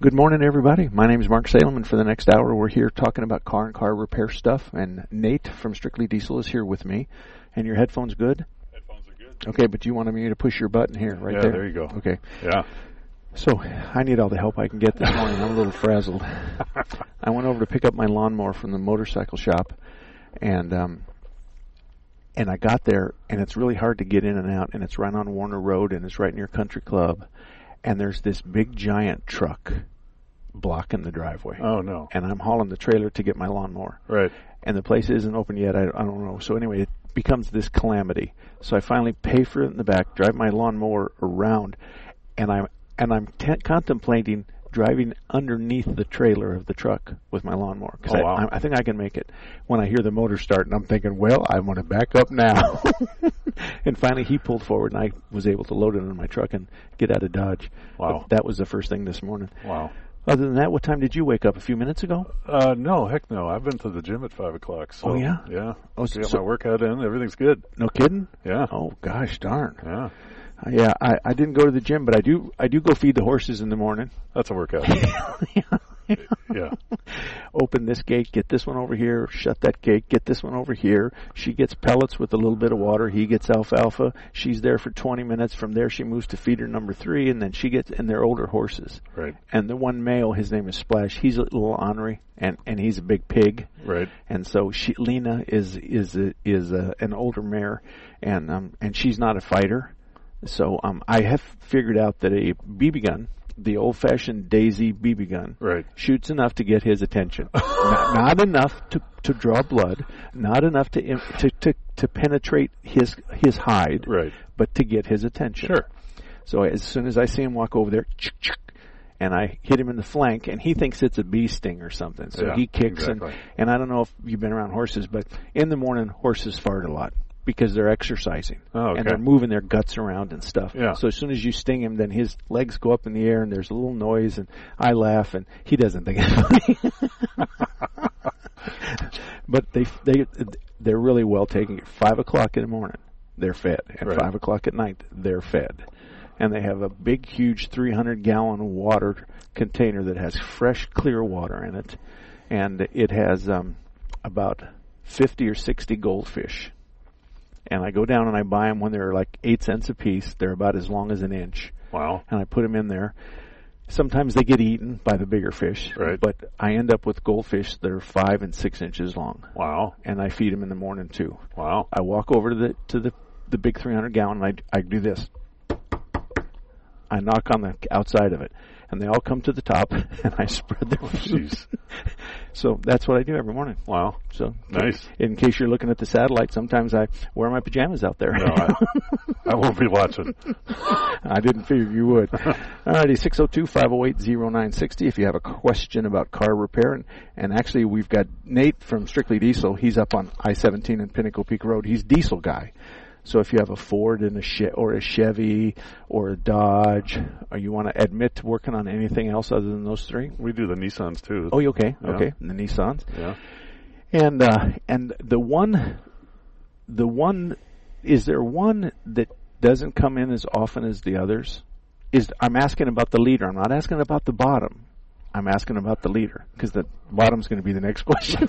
Good morning, everybody. My name is Mark Salem, and for the next hour, we're here talking about car and car repair stuff. And Nate from Strictly Diesel is here with me. And your headphones good? Headphones are good. Okay, but you wanted me to push your button here, right there? Yeah, there you go. Okay. Yeah. So I need all the help I can get this morning. I'm a little frazzled. I went over to pick up my lawnmower from the motorcycle shop, and I got there, and it's really hard to get in and out, and it's right on Warner Road, and it's right near Country Club, and there's this big giant truck blocking the driveway. Oh, no. And I'm hauling the trailer to get my lawnmower. Right. And the place isn't open yet. I don't know. So anyway, it becomes this calamity. So I finally pay for it in the back, drive my lawnmower around, and I'm contemplating driving underneath the trailer of the truck with my lawnmower. Cause wow. I think I can make it. When I hear the motor start, and I'm thinking, well, I want to back up now. And finally he pulled forward, and I was able to load it in my truck and get out of Dodge. Wow. But that was the first thing this morning. Wow. Other than that, what time did you wake up? A few minutes ago? No, heck no. I've been to the gym at 5 o'clock. So, oh, yeah? Yeah. Oh, got my workout in. Everything's good. No kidding? Yeah. Oh, gosh darn. Yeah. Yeah, I didn't go to the gym, but I do go feed the horses in the morning. That's a workout. Yeah. Open this gate, get this one over here, shut that gate, get this one over here. She gets pellets with a little bit of water. He gets alfalfa. She's there for 20 minutes. From there, she moves to feeder number 3, and then and they're older horses. Right. And the one male, his name is Splash. He's a little ornery, and he's a big pig. Right. And so Lena is an older mare, and she's not a fighter. So I have figured out that a BB gun, the old-fashioned Daisy BB gun, right, shoots enough to get his attention. not enough to draw blood, not enough to penetrate his hide, right, but to get his attention. Sure. So as soon as I see him walk over there, and I hit him in the flank, and he thinks it's a bee sting or something. So he kicks, exactly. and I don't know if you've been around horses, but in the morning, horses fart a lot, because they're exercising. Oh, okay. And they're moving their guts around and stuff. Yeah. So as soon as you sting him, then his legs go up in the air and there's a little noise, and I laugh, and he doesn't think it's funny. But they're really well taken. 5 o'clock in the morning, they're fed. And right. 5 o'clock at night, they're fed. And they have a big, huge 300-gallon water container that has fresh, clear water in it. And it has about 50 or 60 goldfish. And I go down and I buy them when they're like 8 cents a piece. They're about as long as an inch. Wow. And I put them in there. Sometimes they get eaten by the bigger fish. Right. But I end up with goldfish that are 5 and 6 inches long. Wow. And I feed them in the morning too. Wow. I walk over to the big 300-gallon and I do this. I knock on the outside of it. And they all come to the top, and I spread their food. So that's what I do every morning. Wow. So nice. In case you're looking at the satellite, sometimes I wear my pajamas out there. No, I won't be watching. I didn't figure you would. Alrighty, 602-508-0960 if you have a question about car repair. And actually, we've got Nate from Strictly Diesel. He's up on I-17 and Pinnacle Peak Road. He's diesel guy. So if you have a Ford and or a Chevy or a Dodge, or you want to admit to working on anything else other than those 3? We do the Nissans too. Oh, okay, yeah. Okay, and the Nissans. Yeah. And the one, is there one that doesn't come in as often as the others? I'm asking about the leader. I'm not asking about the bottom. I'm asking about the leader, because the bottom's going to be the next question.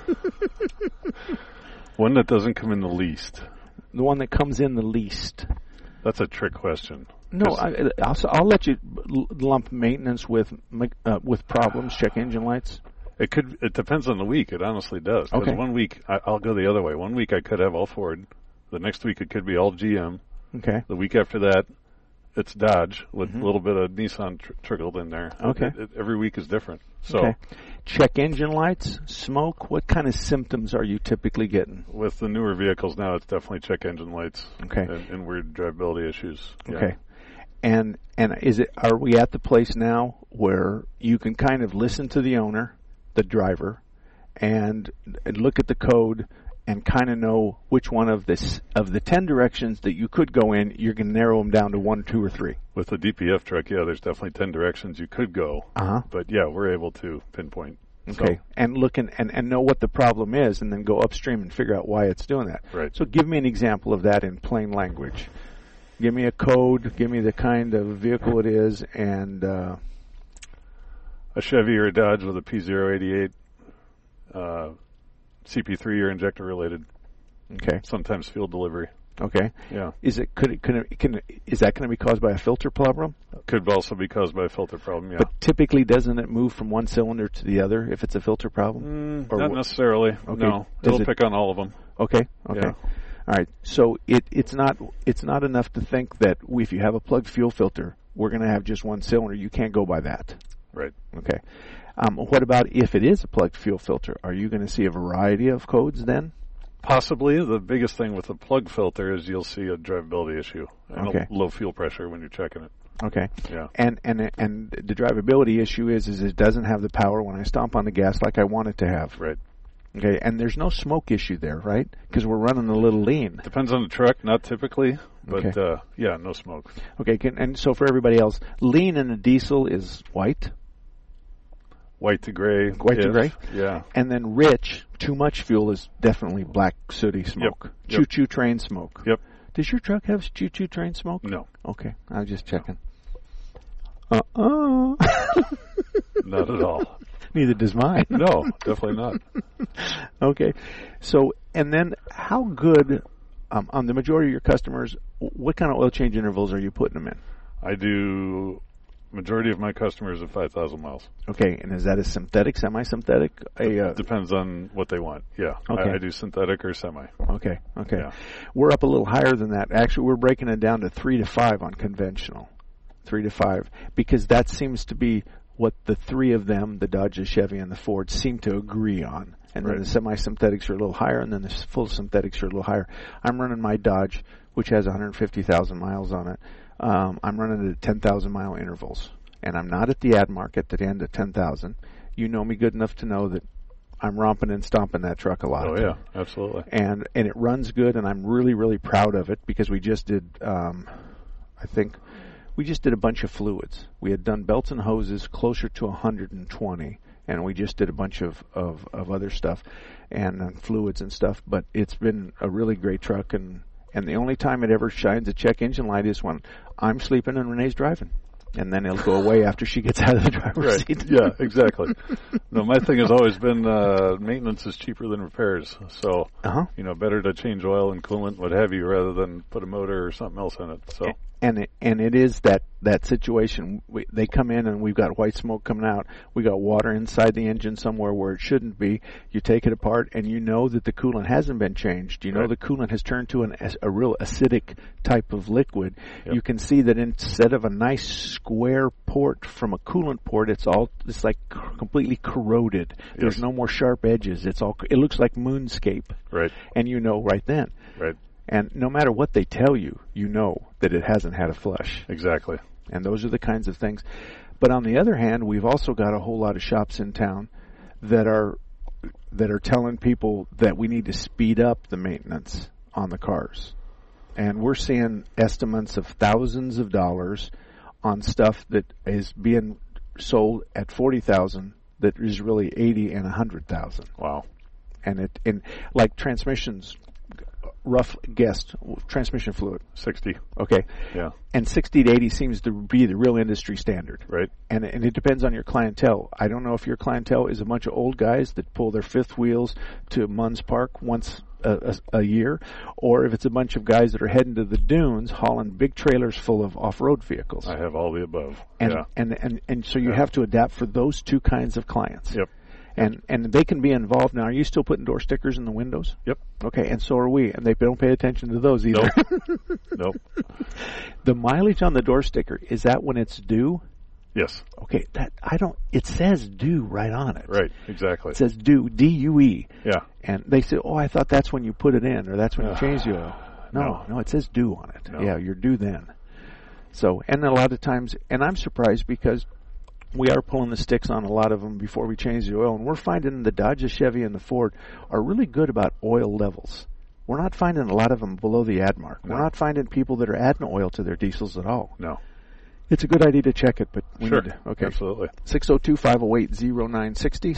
One that doesn't come in the least. The one that comes in the least. That's a trick question. No, I'll let you lump maintenance with problems, check engine lights. It depends on the week. It honestly does. Okay. One week, I'll go the other way. One week I could have all Ford. The next week it could be all GM. Okay. The week after that, it's Dodge with a little bit of Nissan trickled in there. Okay. Every week is different. So. Okay. Check engine lights, smoke. What kind of symptoms are you typically getting? With the newer vehicles now, it's definitely check engine lights. Okay. And weird drivability issues. Yeah. Okay. And are we at the place now where you can kind of listen to the owner, the driver, and look at the code and kind of know which one of the 10 directions that you could go in, you're going to narrow them down to 1, 2, or 3? With the DPF truck, yeah, there's definitely 10 directions you could go. Uh-huh. But yeah, we're able to pinpoint. Okay, so. and look and know what the problem is, and then go upstream and figure out why it's doing that. Right. So give me an example of that in plain language. Give me a code, give me the kind of vehicle it is, and a Chevy or a Dodge with a P088 CP3 or injector related. Okay. Sometimes fuel delivery. Okay. Yeah. Is that going to be caused by a filter problem? Could also be caused by a filter problem, yeah. But typically, doesn't it move from one cylinder to the other if it's a filter problem? Not necessarily. Okay. No. It'll pick on all of them. Okay. Yeah. All right. So it's not enough to think that if you have a plugged fuel filter, we're going to have just one cylinder. You can't go by that. Right. Okay. What about if it is a plugged fuel filter? Are you going to see a variety of codes then? Possibly. The biggest thing with a plug filter is you'll see a drivability issue and Okay. a low fuel pressure when you're checking it. Okay. Yeah. And the drivability issue is it doesn't have the power when I stomp on the gas like I want it to have. Right. Okay. And there's no smoke issue there, right? Because we're running a little lean. Depends on the truck, not typically, but Okay. yeah, no smoke. Okay. And so for everybody else, lean in a diesel is white. White to gray. White to gray? Yeah. And then rich, too much fuel is definitely black sooty smoke. Yep. Choo-choo train smoke. Yep. Does your truck have choo-choo train smoke? No. Okay. I was just checking. Not at all. Neither does mine. No, definitely not. Okay. So, and then how good, on the majority of your customers, what kind of oil change intervals are you putting them in? I do majority of my customers at 5,000 miles. Okay. And is that a synthetic, semi-synthetic? Depends on what they want. Yeah. Okay. I do synthetic or semi. Okay. Okay. Yeah. We're up a little higher than that. Actually, we're breaking it down to 3 to 5 on conventional. 3 to 5. Because that seems to be what the three of them, the Dodge, the Chevy, and the Ford, seem to agree on. And then Right. the semi-synthetics are a little higher, and then the full synthetics are a little higher. I'm running my Dodge, which has 150,000 miles on it. I'm running it at 10,000 mile intervals. And I'm not at the ad market at the end of 10,000. You know me good enough to know that I'm romping and stomping that truck a lot. Oh, yeah, absolutely. And it runs good, and I'm really, really proud of it because we just did, I think, we just did a bunch of fluids. We had done belts and hoses closer to 120, and we just did a bunch of other stuff and fluids and stuff. But it's been a really great truck, and the only time it ever shines a check engine light is when I'm sleeping and Renee's driving. And then it'll go away after she gets out of the driver's seat. Yeah, exactly. No, my thing has always been maintenance is cheaper than repairs. So, better to change oil and coolant, what have you, rather than put a motor or something else in it. So, and it is that situation. They come in and we've got white smoke coming out. We got water inside the engine somewhere where it shouldn't be. You take it apart and you know that the coolant hasn't been changed. You know the coolant has turned to a real acidic type of liquid. Yep. You can see that instead of a nice square port from a coolant port, it's like completely corroded. Yes. There's no more sharp edges. It looks like moonscape. Right. And you know right then. Right. And no matter what they tell you, you know that it hasn't had a flush. Exactly. And those are the kinds of things. But on the other hand, we've also got a whole lot of shops in town that are telling people that we need to speed up the maintenance on the cars. And we're seeing estimates of thousands of dollars on stuff that is being sold at $40,000 that is really $80,000 and $100,000. Wow. And like transmissions, rough guess, transmission fluid. 60. Okay. Yeah. And 60 to 80 seems to be the real industry standard. Right. And it depends on your clientele. I don't know if your clientele is a bunch of old guys that pull their fifth wheels to Munns Park once a year, or if it's a bunch of guys that are heading to the dunes hauling big trailers full of off-road vehicles. I have all the above. And so you have to adapt for those two kinds of clients. Yep. And they can be involved. Now, are you still putting door stickers in the windows? Yep. Okay, and so are we. And they don't pay attention to those either. Nope. The mileage on the door sticker, is that when it's due? Yes. Okay, it says due right on it. Right, exactly. It says due, D-U-E. Yeah. And they say, I thought that's when you put it in, or that's when you change the oil. No, it says due on it. No. Yeah, you're due then. So, and a lot of times, and I'm surprised because we are pulling the sticks on a lot of them before we change the oil, and we're finding the Dodge, the Chevy, and the Ford are really good about oil levels. We're not finding a lot of them below the ad mark. No. We're not finding people that are adding oil to their diesels at all. No. It's a good idea to check it, but we Sure. need to. Okay. Absolutely. 602-508-0960,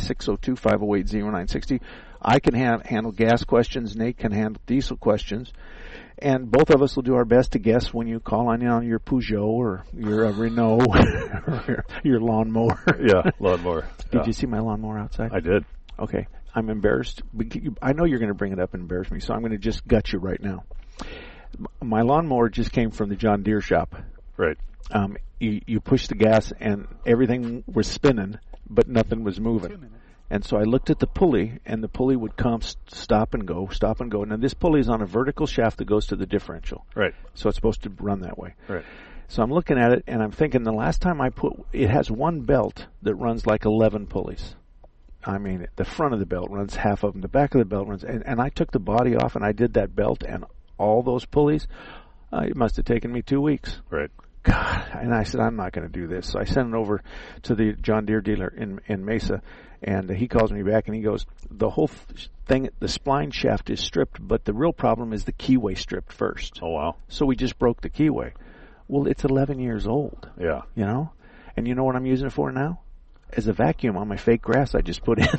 602-508-0960. I can handle gas questions. Nate can handle diesel questions. and both of us will do our best to guess when you call on your Peugeot or your Renault or your lawnmower. Yeah, lawnmower. Did you see my lawnmower outside? I did. Okay. I'm embarrassed. I know you're going to bring it up and embarrass me, so I'm going to just gut you right now. My lawnmower just came from the John Deere shop. Right. You push the gas and everything was spinning, but nothing was moving. And so I looked at the pulley, and the pulley would come, stop and go, stop and go. Now, this pulley is on a vertical shaft that goes to the differential. Right. So it's supposed to run that way. Right. So I'm looking at it, and I'm thinking the last time it has one belt that runs like 11 pulleys. I mean, the front of the belt runs half of them, the back of the belt runs, and I took the body off, and I did that belt and all those pulleys. It must have taken me 2 weeks. Right. God, and I said, I'm not going to do this. So I sent it over to the John Deere dealer in Mesa, and he calls me back and he goes, the whole thing, the spline shaft is stripped, but the real problem is the keyway stripped first. Oh, wow. So we just broke the keyway. Well, it's 11 years old. Yeah. You know? And you know what I'm using it for now? As a vacuum on my fake grass I just put in.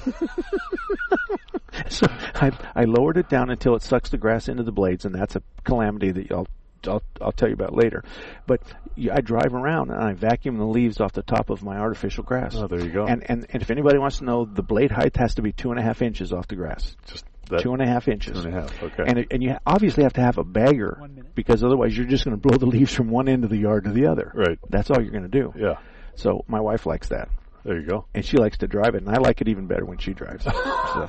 So I lowered it down until it sucks the grass into the blades, and that's a calamity that I'll tell you about later. But I drive around and I vacuum the leaves off the top of my artificial grass. Oh, there you go. And if anybody wants to know, the blade height has to be 2.5 inches off the grass. Just that 2.5 inches. 2.5. Okay. And you obviously have to have a bagger, because otherwise you're just going to blow the leaves from one end of the yard to the other. Right. That's all you're going to do. Yeah. So my wife likes that. There you go. And she likes to drive it, and I like it even better when she drives. So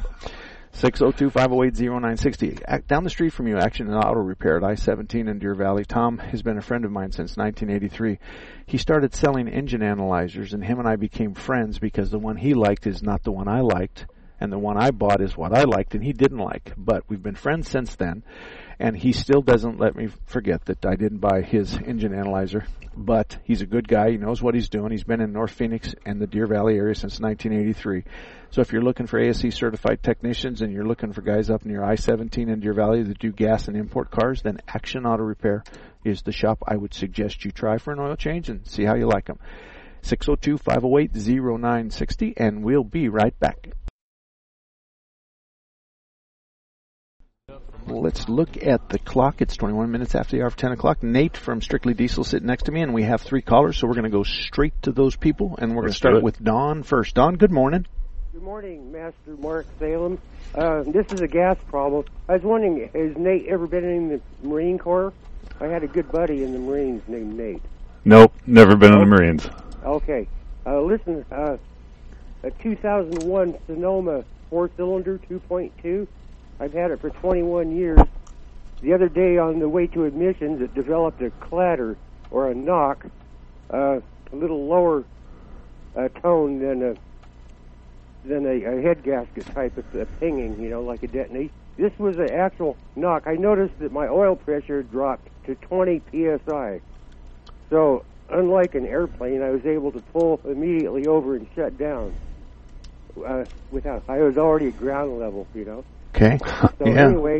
602-508-0960. Down the street from you, Action and Auto Repair at I-17 in Deer Valley. Tom has been a friend of mine since 1983. He started selling engine analyzers, and him and I became friends because the one he liked is not the one I liked, and the one I bought is what I liked and he didn't like. But we've been friends since then, and he still doesn't let me forget that I didn't buy his engine analyzer. But he's a good guy. He knows what he's doing. He's been in North Phoenix and the Deer Valley area since 1983. So if you're looking for ASE certified technicians and you're looking for guys up near I-17 in Deer Valley that do gas and import cars, then Action Auto Repair is the shop I would suggest you try for an oil change and see how you like them. 602-508-0960, and we'll be right back. Let's look at the clock. It's 21 minutes after the hour of 10 o'clock. Nate from Strictly Diesel sitting next to me, and we have 3 callers, so we're going to go straight to those people, and we're going to start with Don first. Don, good morning. Good morning, Master Mark Salem. This is a gas problem. I was wondering, has Nate ever been in the Marine Corps? I had a good buddy in the Marines named Nate. Nope, never been in the Marines. Okay. Listen, a 2001 Sonoma 4-cylinder 2.2. I've had it for 21 years. The other day on the way to admissions, it developed a clatter or a knock, a little lower tone than a head gasket type of pinging, like a detonate. This was an actual knock. I noticed that my oil pressure dropped to 20 psi. So, unlike an airplane, I was able to pull immediately over and shut down. I was already at ground level, Okay. So anyway,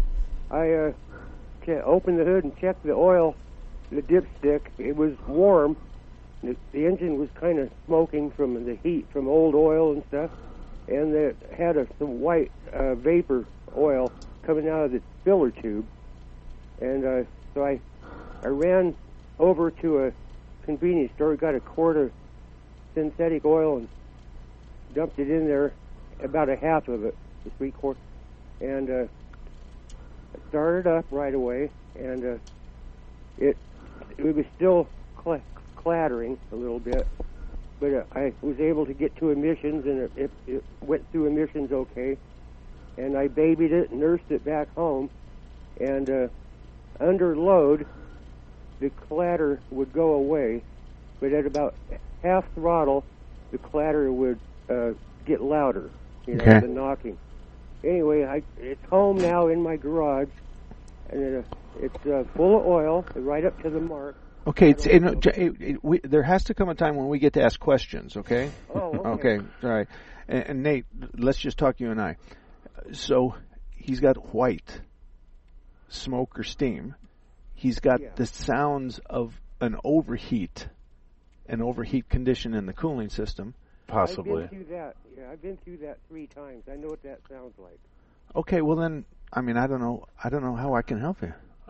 I opened the hood and checked the oil, the dipstick. It was warm. The engine was kind of smoking from the heat from old oil and stuff, and it had some white vapor oil coming out of the filler tube. And so I ran over to a convenience store, got a quart of synthetic oil, and dumped it in there, about a half of it, the 3/4. And it started up right away, and it was still clattering a little bit, but I was able to get to emissions, and it went through emissions okay. And I babied it, nursed it back home, and under load, the clatter would go away, but at about half throttle, the clatter would get louder, the knocking. Anyway, it's home now in my garage, and it's full of oil, right up to the mark. Okay, there has to come a time when we get to ask questions, okay? Oh, okay. All right. And Nate, let's just talk you and I. So he's got white smoke or steam. He's got the sounds of an overheat condition in the cooling system. Possibly. I've been through that. Yeah, I've been through that 3 times. I know what that sounds like. Okay, well then, I don't know how I can help you.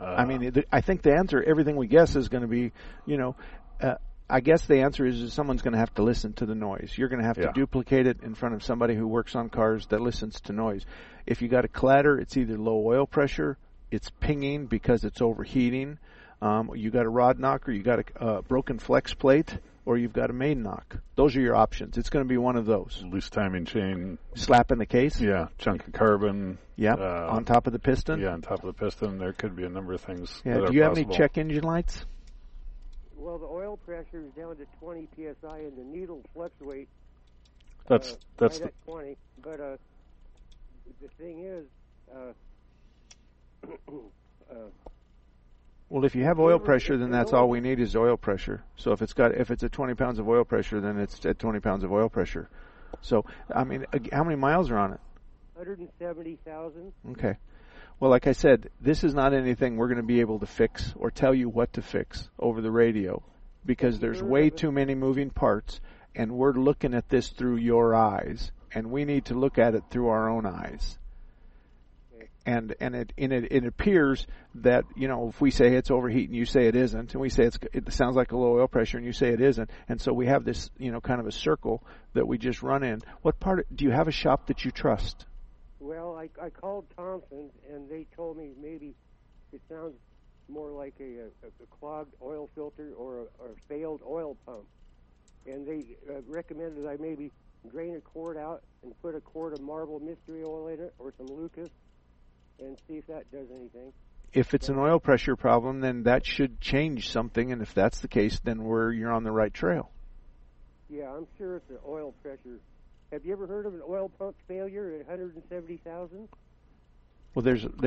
I mean, I think the answer, everything we guess, is going to be, I guess the answer is someone's going to have to listen to the noise. You're going to have to duplicate it in front of somebody who works on cars that listens to noise. If you got a clatter, it's either low oil pressure, it's pinging because it's overheating, you got a rod knocker, you got a broken flex plate, or you've got a main knock. Those are your options. It's going to be one of those. Loose timing chain. Slap in the case? Yeah, chunk of carbon. Yeah, on top of the piston? Yeah, on top of the piston. There could be a number of things. Yeah. Do you have any check engine lights? Well, the oil pressure is down to 20 psi, and the needles fluctuate. That's right at 20. But the thing is, well, if you have oil pressure, then that's all we need is oil pressure. So if it's at 20 pounds of oil pressure, then it's at 20 pounds of oil pressure. So I mean, how many miles are on it? 170,000. Okay. Well, like I said, this is not anything we're going to be able to fix or tell you what to fix over the radio, because there's way too many moving parts, and we're looking at this through your eyes, and we need to look at it through our own eyes. And it appears that, if we say it's overheating, you say it isn't, and we say it sounds like a low oil pressure, and you say it isn't, and so we have this, kind of a circle that we just run in. What part do you have a shop that you trust? Well, I called Thompson's, and they told me maybe it sounds more like a clogged oil filter or a failed oil pump. And they recommended I maybe drain a quart out and put a quart of Marble Mystery Oil in it or some Lucas and see if that does anything. If it's an oil pressure problem, then that should change something, and if that's the case, then you're on the right trail. Yeah, I'm sure it's the oil pressure. Have you ever heard of an oil pump failure at 170,000? Well,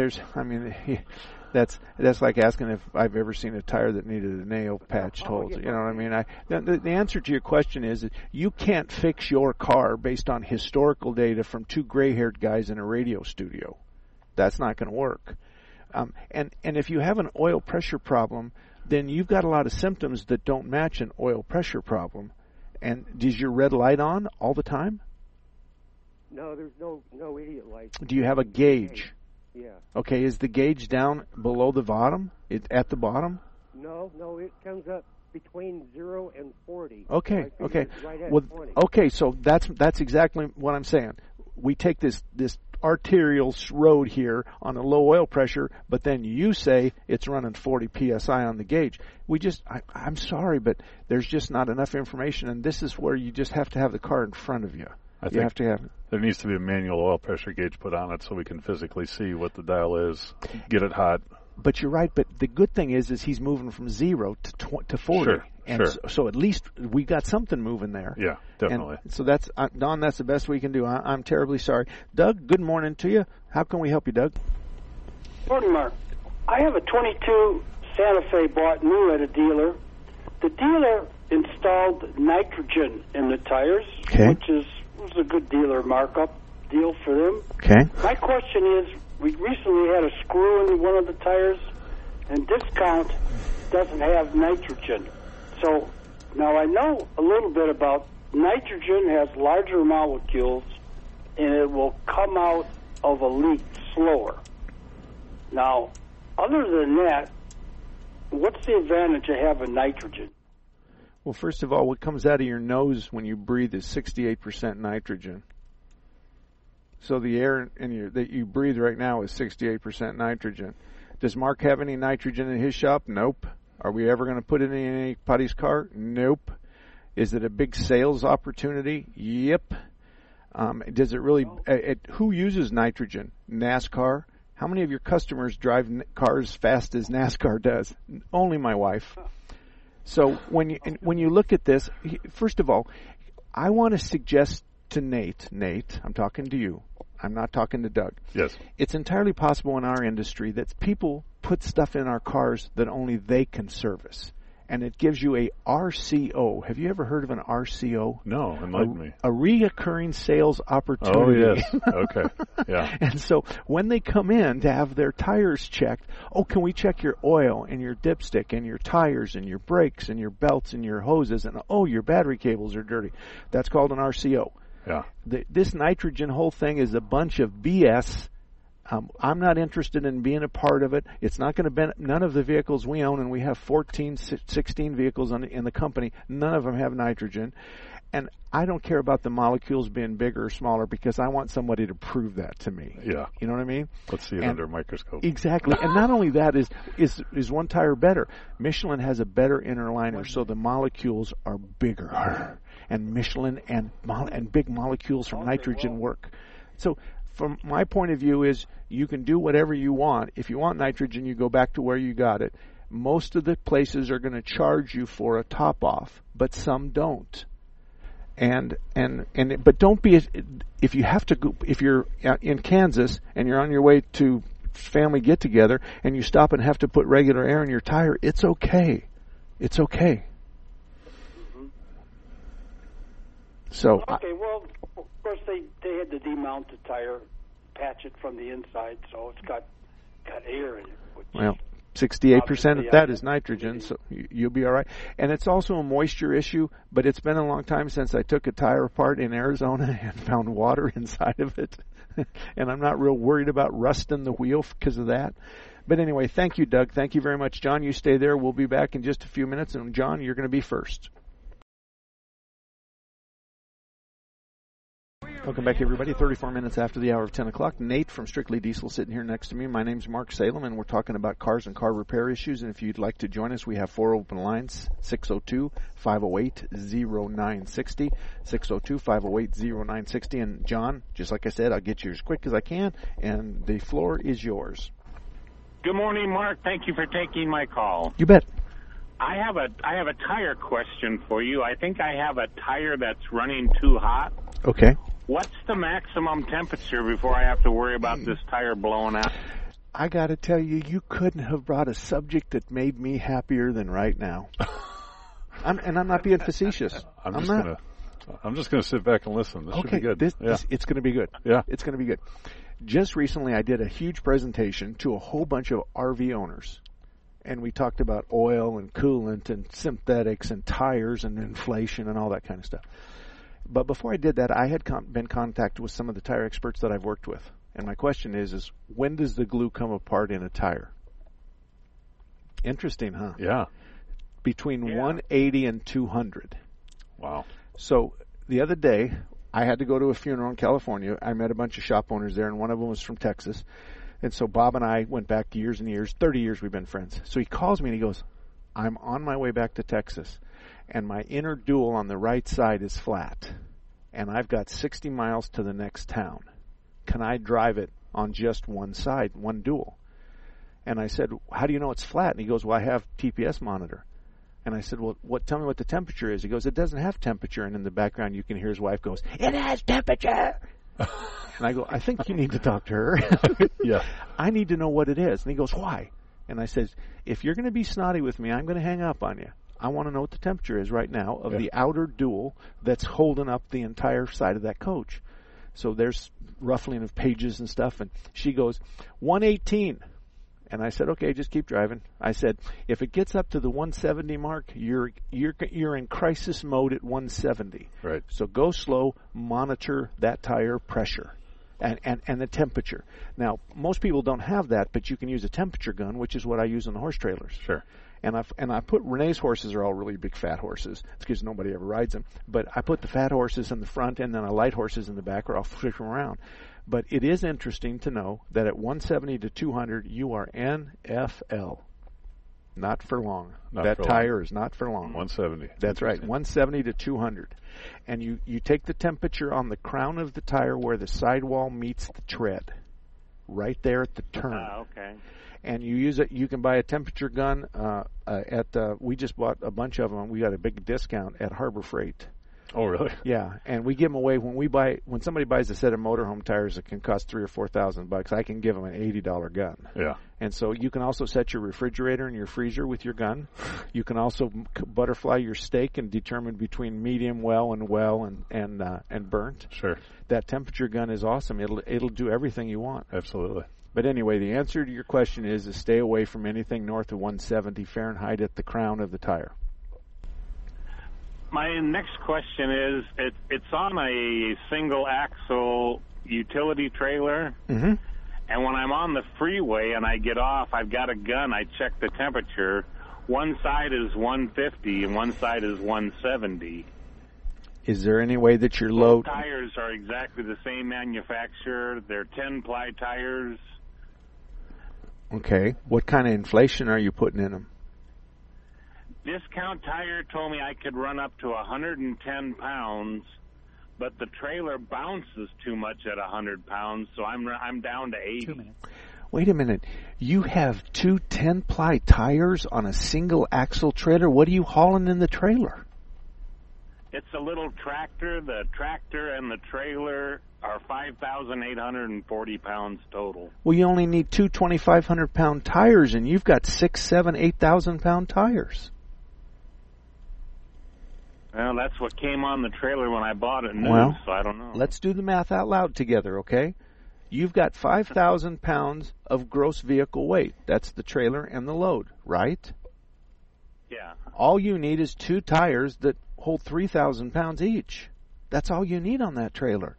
that's like asking if I've ever seen a tire that needed a nail patched holes. You know what I mean? The answer to your question is that you can't fix your car based on historical data from two gray-haired guys in a radio studio. That's not going to work. And if you have an oil pressure problem, then you've got a lot of symptoms that don't match an oil pressure problem. And is your red light on all the time? No, there's no idiot light. Do you have a gauge? Yeah. Okay, is the gauge down below the bottom? At the bottom? No, it comes up between 0 and 40. Okay, so okay. Right at well, 20. Okay, so that's exactly what I'm saying. We take this arterial road here on a low oil pressure, but then you say it's running 40 psi on the gauge. I'm sorry, but there's just not enough information, and this is where you just have to have the car in front of you. You have to have it. There needs to be a manual oil pressure gauge put on it so we can physically see what the dial is, get it hot. But you're right. But the good thing is he's moving from 0 to 40. Sure, and so at least we got something moving there. Yeah, definitely. And so that's Don. That's the best we can do. I'm terribly sorry. Doug, good morning to you. How can we help you, Doug? Morning, Mark. I have a 22 Santa Fe bought new at a dealer. The dealer installed nitrogen in the tires, which was a good dealer markup deal for them. Okay. My question is, we recently had a screw in one of the tires, and Discount doesn't have nitrogen. So now I know a little bit about nitrogen has larger molecules, and it will come out of a leak slower. Now, other than that, what's the advantage of having nitrogen? Well, first of all, what comes out of your nose when you breathe is 68% nitrogen. So the air that you breathe right now is 68% nitrogen. Does Mark have any nitrogen in his shop? Nope. Are we ever going to put it in anybody's car? Nope. Is it a big sales opportunity? Yep. Does it really? Who uses nitrogen? NASCAR. How many of your customers drive cars fast as NASCAR does? Only my wife. So when you look at this, first of all, I want to suggest to Nate, I'm talking to you. I'm not talking to Doug. Yes. It's entirely possible in our industry that people put stuff in our cars that only they can service. And it gives you a RCO. Have you ever heard of an RCO? No, enlighten me. A reoccurring sales opportunity. Oh, yes. Okay. Yeah. And so when they come in to have their tires checked, can we check your oil and your dipstick and your tires and your brakes and your belts and your hoses and, your battery cables are dirty. That's called an RCO. Yeah. This nitrogen whole thing is a bunch of BS I'm not interested in being a part of it. It's not going to benefit none of the vehicles we own, and we have 14, 16 vehicles in the company. None of them have nitrogen. And I don't care about the molecules being bigger or smaller because I want somebody to prove that to me. Yeah. You know what I mean? Let's see it under a microscope. Exactly. And not only that, is one tire better? Michelin has a better inner liner, so the molecules are bigger. And Michelin and big molecules from nitrogen work. So from my point of view is you can do whatever you want. If you want nitrogen, you go back to where you got it. Most of the places are going to charge you for a top off, but some don't. But don't be, if you have to go, if you're in Kansas and you're on your way to family get together and you stop and have to put regular air in your tire, it's okay. It's okay. Mm-hmm. So okay, well, of course they had to demount the tire, patch it from the inside, so it's got air in it. Well, 68% of that is nitrogen, so you'll be all right. And it's also a moisture issue, but it's been a long time since I took a tire apart in Arizona and found water inside of it. And I'm not real worried about rusting the wheel because of that. But anyway, thank you, Doug. Thank you very much. John, you stay there. We'll be back in just a few minutes. And John, you're going to be first. Welcome back, everybody. 34 minutes after the hour of 10 o'clock. Nate from Strictly Diesel sitting here next to me. My name's Mark Salem, and we're talking about cars and car repair issues. And if you'd like to join us, we have 4 open lines, 602-508-0960, 602-508-0960. And, John, just like I said, I'll get you as quick as I can, and the floor is yours. Good morning, Mark. Thank you for taking my call. You bet. I have a tire question for you. I think I have a tire that's running too hot. Okay. What's the maximum temperature before I have to worry about this tire blowing out? I got to tell you, you couldn't have brought a subject that made me happier than right now. I'm not being facetious. I'm just gonna sit back and listen. This should be good. It's going to be good. Yeah. It's going to be good. Just recently, I did a huge presentation to a whole bunch of RV owners. And we talked about oil and coolant and synthetics and tires and inflation and all that kind of stuff. But before I did that, I had been contacted with some of the tire experts that I've worked with. And my question is when does the glue come apart in a tire? Interesting, huh? Yeah. Between 180 and 200. Wow. So the other day, I had to go to a funeral in California. I met a bunch of shop owners there, and one of them was from Texas. And so Bob and I went back years and years, 30 years we've been friends. So he calls me and he goes, I'm on my way back to Texas, and my inner dual on the right side is flat, and I've got 60 miles to the next town. Can I drive it on just one side, one dual? And I said, how do you know it's flat? And he goes, well, I have TPS monitor. And I said, well, tell me what the temperature is. He goes, it doesn't have temperature. And in the background, you can hear his wife goes, it has temperature. And I go, I think you need to talk to her. Yeah. I need to know what it is. And he goes, why? And I said, if you're going to be snotty with me, I'm going to hang up on you. I want to know what the temperature is right now of the outer dual that's holding up the entire side of that coach. So there's ruffling of pages and stuff. And she goes, 118. And I said, okay, just keep driving. I said, if it gets up to the 170 mark, you're in crisis mode at 170. Right. So go slow, monitor that tire pressure and the temperature. Now, most people don't have that, but you can use a temperature gun, which is what I use on the horse trailers. Sure. And I put Renee's horses are all really big fat horses. It's because nobody ever rides them. But I put the fat horses in the front and then the light horses in the back, or I'll switch them around. But it is interesting to know that at 170 to 200, you are NFL. Not for long. That tire is not for long. 170. That's right, 170 to 200. And you take the temperature on the crown of the tire where the sidewall meets the tread, right there at the turn. Okay. And you use it. You can buy a temperature gun we just bought a bunch of them. We got a big discount at Harbor Freight. Oh, really? Yeah, and we give them away when somebody buys a set of motorhome tires that can cost $3,000 or $4,000. I can give them an $80 gun. Yeah. And so you can also set your refrigerator and your freezer with your gun. You can also butterfly your steak and determine between medium well and burnt. Sure. That temperature gun is awesome. It'll do everything you want. Absolutely. But anyway, the answer to your question is to stay away from anything north of 170 Fahrenheit at the crown of the tire. My next question is, it's on a single axle utility trailer, mm-hmm. And when I'm on the freeway and I get off, I've got a gun. I check the temperature. One side is 150 and one side is 170. Is there any way that your load... Tires are exactly the same manufacturer. They're 10-ply tires. Okay. What kind of inflation are you putting in them? Discount Tire told me I could run up to 110 pounds, but the trailer bounces too much at 100 pounds, so I'm down to 80. 2 minutes. Wait a minute. You have two 10-ply tires on a single axle trailer? What are you hauling in the trailer? It's a little tractor. The tractor and the trailer are 5,840 pounds total. Well, you only need two 2,500-pound tires, and you've got 6, 7, 8,000-pound tires. Well, that's what came on the trailer when I bought it new, so I don't know. Let's do the math out loud together, okay? You've got 5,000 pounds of gross vehicle weight. That's the trailer and the load, right? Yeah. All you need is two tires that hold 3,000 pounds each. That's all you need on that trailer.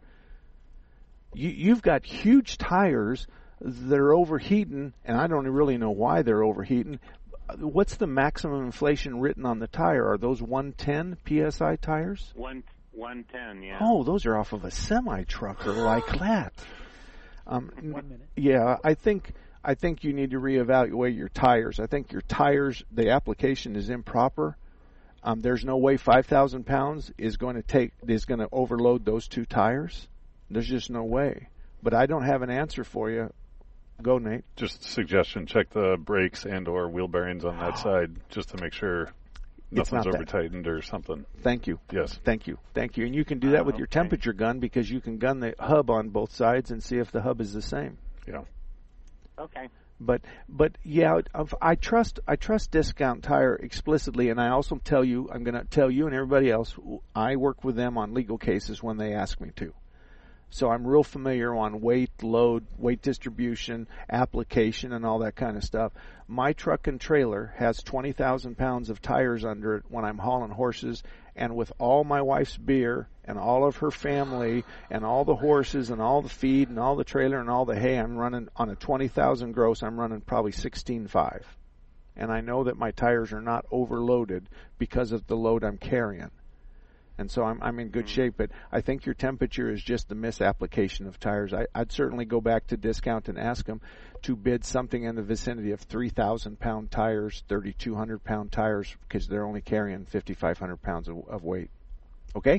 You've got huge tires that are overheating, and I don't really know why they're overheating. What's the maximum inflation written on the tire? Are those 110 PSI tires? 110, yeah. Oh, those are off of a semi-trucker like that. 1 minute. Yeah, I think you need to reevaluate your tires. I think your tires, the application is improper. There's no way 5,000 pounds is going to overload those two tires. There's just no way. But I don't have an answer for you. Go, Nate. Just a suggestion, check the brakes and or wheel bearings on that side just to make sure nothing's over-tightened or something. Thank you. Yes. Thank you. Thank you. And you can do that with your temperature gun because you can gun the hub on both sides and see if the hub is the same. Yeah. Okay. But yeah, I trust Discount Tire explicitly, and I also tell you, I'm going to tell you and everybody else, I work with them on legal cases when they ask me to. So I'm real familiar on weight, load, weight distribution, application, and all that kind of stuff. My truck and trailer has 20,000 pounds of tires under it when I'm hauling horses, and with all my wife's beer and all of her family and all the horses and all the feed and all the trailer and all the hay, I'm running on a 20,000 gross, I'm running probably 16.5. And I know that my tires are not overloaded because of the load I'm carrying. And so I'm in good shape, but I think your temperature is just the misapplication of tires. I'd certainly go back to Discount and ask them to bid something in the vicinity of 3,000-pound tires, 3,200-pound tires, because they're only carrying 5,500 pounds of weight. Okay?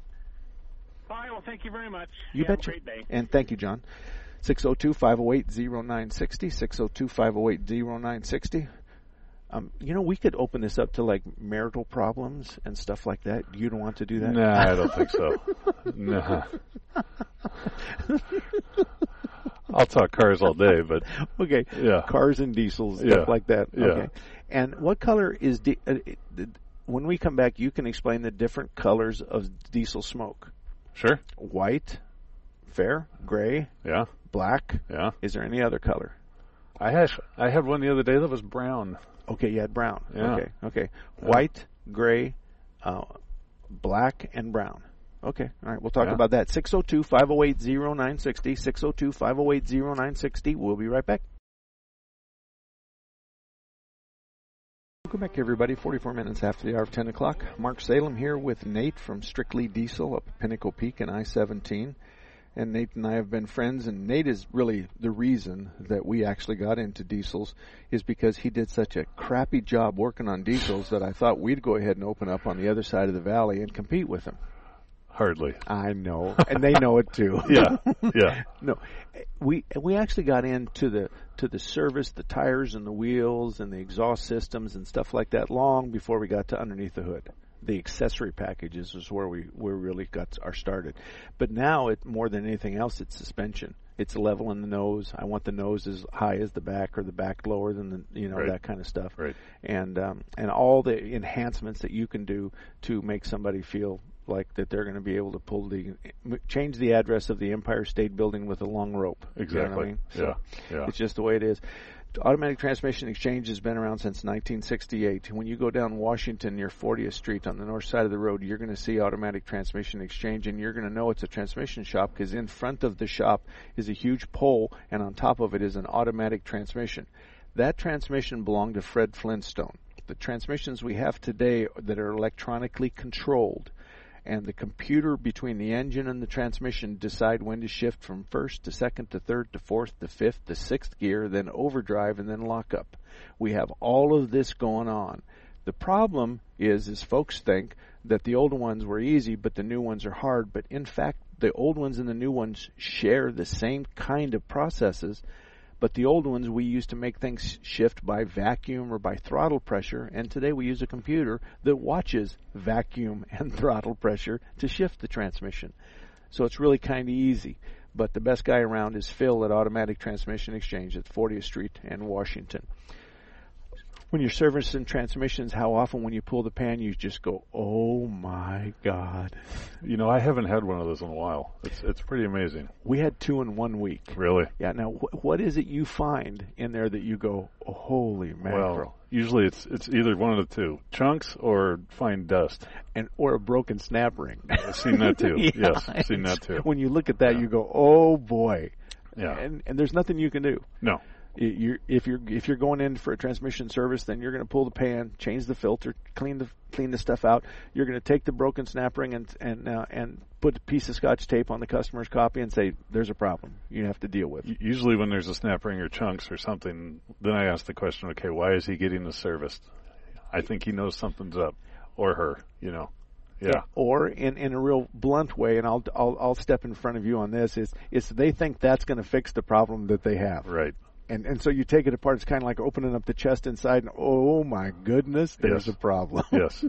All right, well, thank you very much. You betcha. Have a great day. And thank you, John. 602-508-0960, 602-508-0960. We could open this up to like marital problems and stuff like that. You don't want to do that? Nah, I don't think so. Nah. I'll talk cars all day, but okay. Yeah. Cars and diesels, stuff like that. Yeah. Okay. And what color is when we come back? You can explain the different colors of diesel smoke. Sure. White, fair, gray, yeah, black. Yeah. Is there any other color? I had one the other day that was brown. Okay, you had brown. Yeah. Okay. White, gray, black, and brown. Okay. All right. We'll talk about that. 602-508-0960. 602-508-0960. We'll be right back. Welcome back, everybody. 44 minutes after the hour of 10 o'clock. Mark Salem here with Nate from Strictly Diesel up at Pinnacle Peak and I-17. And Nate and I have been friends, and Nate is really the reason that we actually got into diesels is because he did such a crappy job working on diesels that I thought we'd go ahead and open up on the other side of the valley and compete with him. Hardly. I know, and they know it too. Yeah. No, we actually got into the service, the tires and the wheels and the exhaust systems and stuff like that long before we got to underneath the hood. The accessory packages is where we really got our started. But now, more than anything else, it's suspension. It's level in the nose. I want the nose as high as the back, or the back lower than right. that kind of stuff. Right. And all the enhancements that you can do to make somebody feel like that they're going to be able to change the address of the Empire State Building with a long rope. Exactly. You know what I mean? Yeah. It's just the way it is. Automatic transmission exchange has been around since 1968. When you go down Washington near 40th Street on the north side of the road, you're going to see automatic transmission exchange, and you're going to know it's a transmission shop because in front of the shop is a huge pole, and on top of it is an automatic transmission. That transmission belonged to Fred Flintstone. The transmissions we have today that are electronically controlled, and the computer between the engine and the transmission decide when to shift from first to second to third to fourth to fifth to sixth gear, then overdrive, and then lockup. We have all of this going on. The problem is folks think that the old ones were easy, but the new ones are hard. But in fact, the old ones and the new ones share the same kind of processes. But the old ones we used to make things shift by vacuum or by throttle pressure, and today we use a computer that watches vacuum and throttle pressure to shift the transmission. So it's really kind of easy. But the best guy around is Phil at Automatic Transmission Exchange at 40th Street and Washington. When you're servicing transmissions, how often when you pull the pan you just go, oh my God. You know, I haven't had one of those in a while. It's pretty amazing. We had 2 in 1 week. Really? Yeah. Now, what is it you find in there that you go, oh, holy mackerel? Well, usually it's either one of the two, chunks or fine dust. Or a broken snap ring. I've seen that too. Yeah, yes, I've seen that too. When you look at that, you go, oh boy. Yeah. And there's nothing you can do. No. If you're going in for a transmission service, then you're going to pull the pan, change the filter, clean the stuff out. You're going to take the broken snap ring and put a piece of Scotch tape on the customer's copy and say, "There's a problem you have to deal with." Usually, when there's a snap ring or chunks or something, then I ask the question, "Okay, why is he getting this serviced?" I think he knows something's up, or her, you know. Yeah. Or in a real blunt way, and I'll step in front of you on this, is they think that's going to fix the problem that they have. Right. And so you take it apart. It's kind of like opening up the chest inside, and oh my goodness, there's a problem. Yes.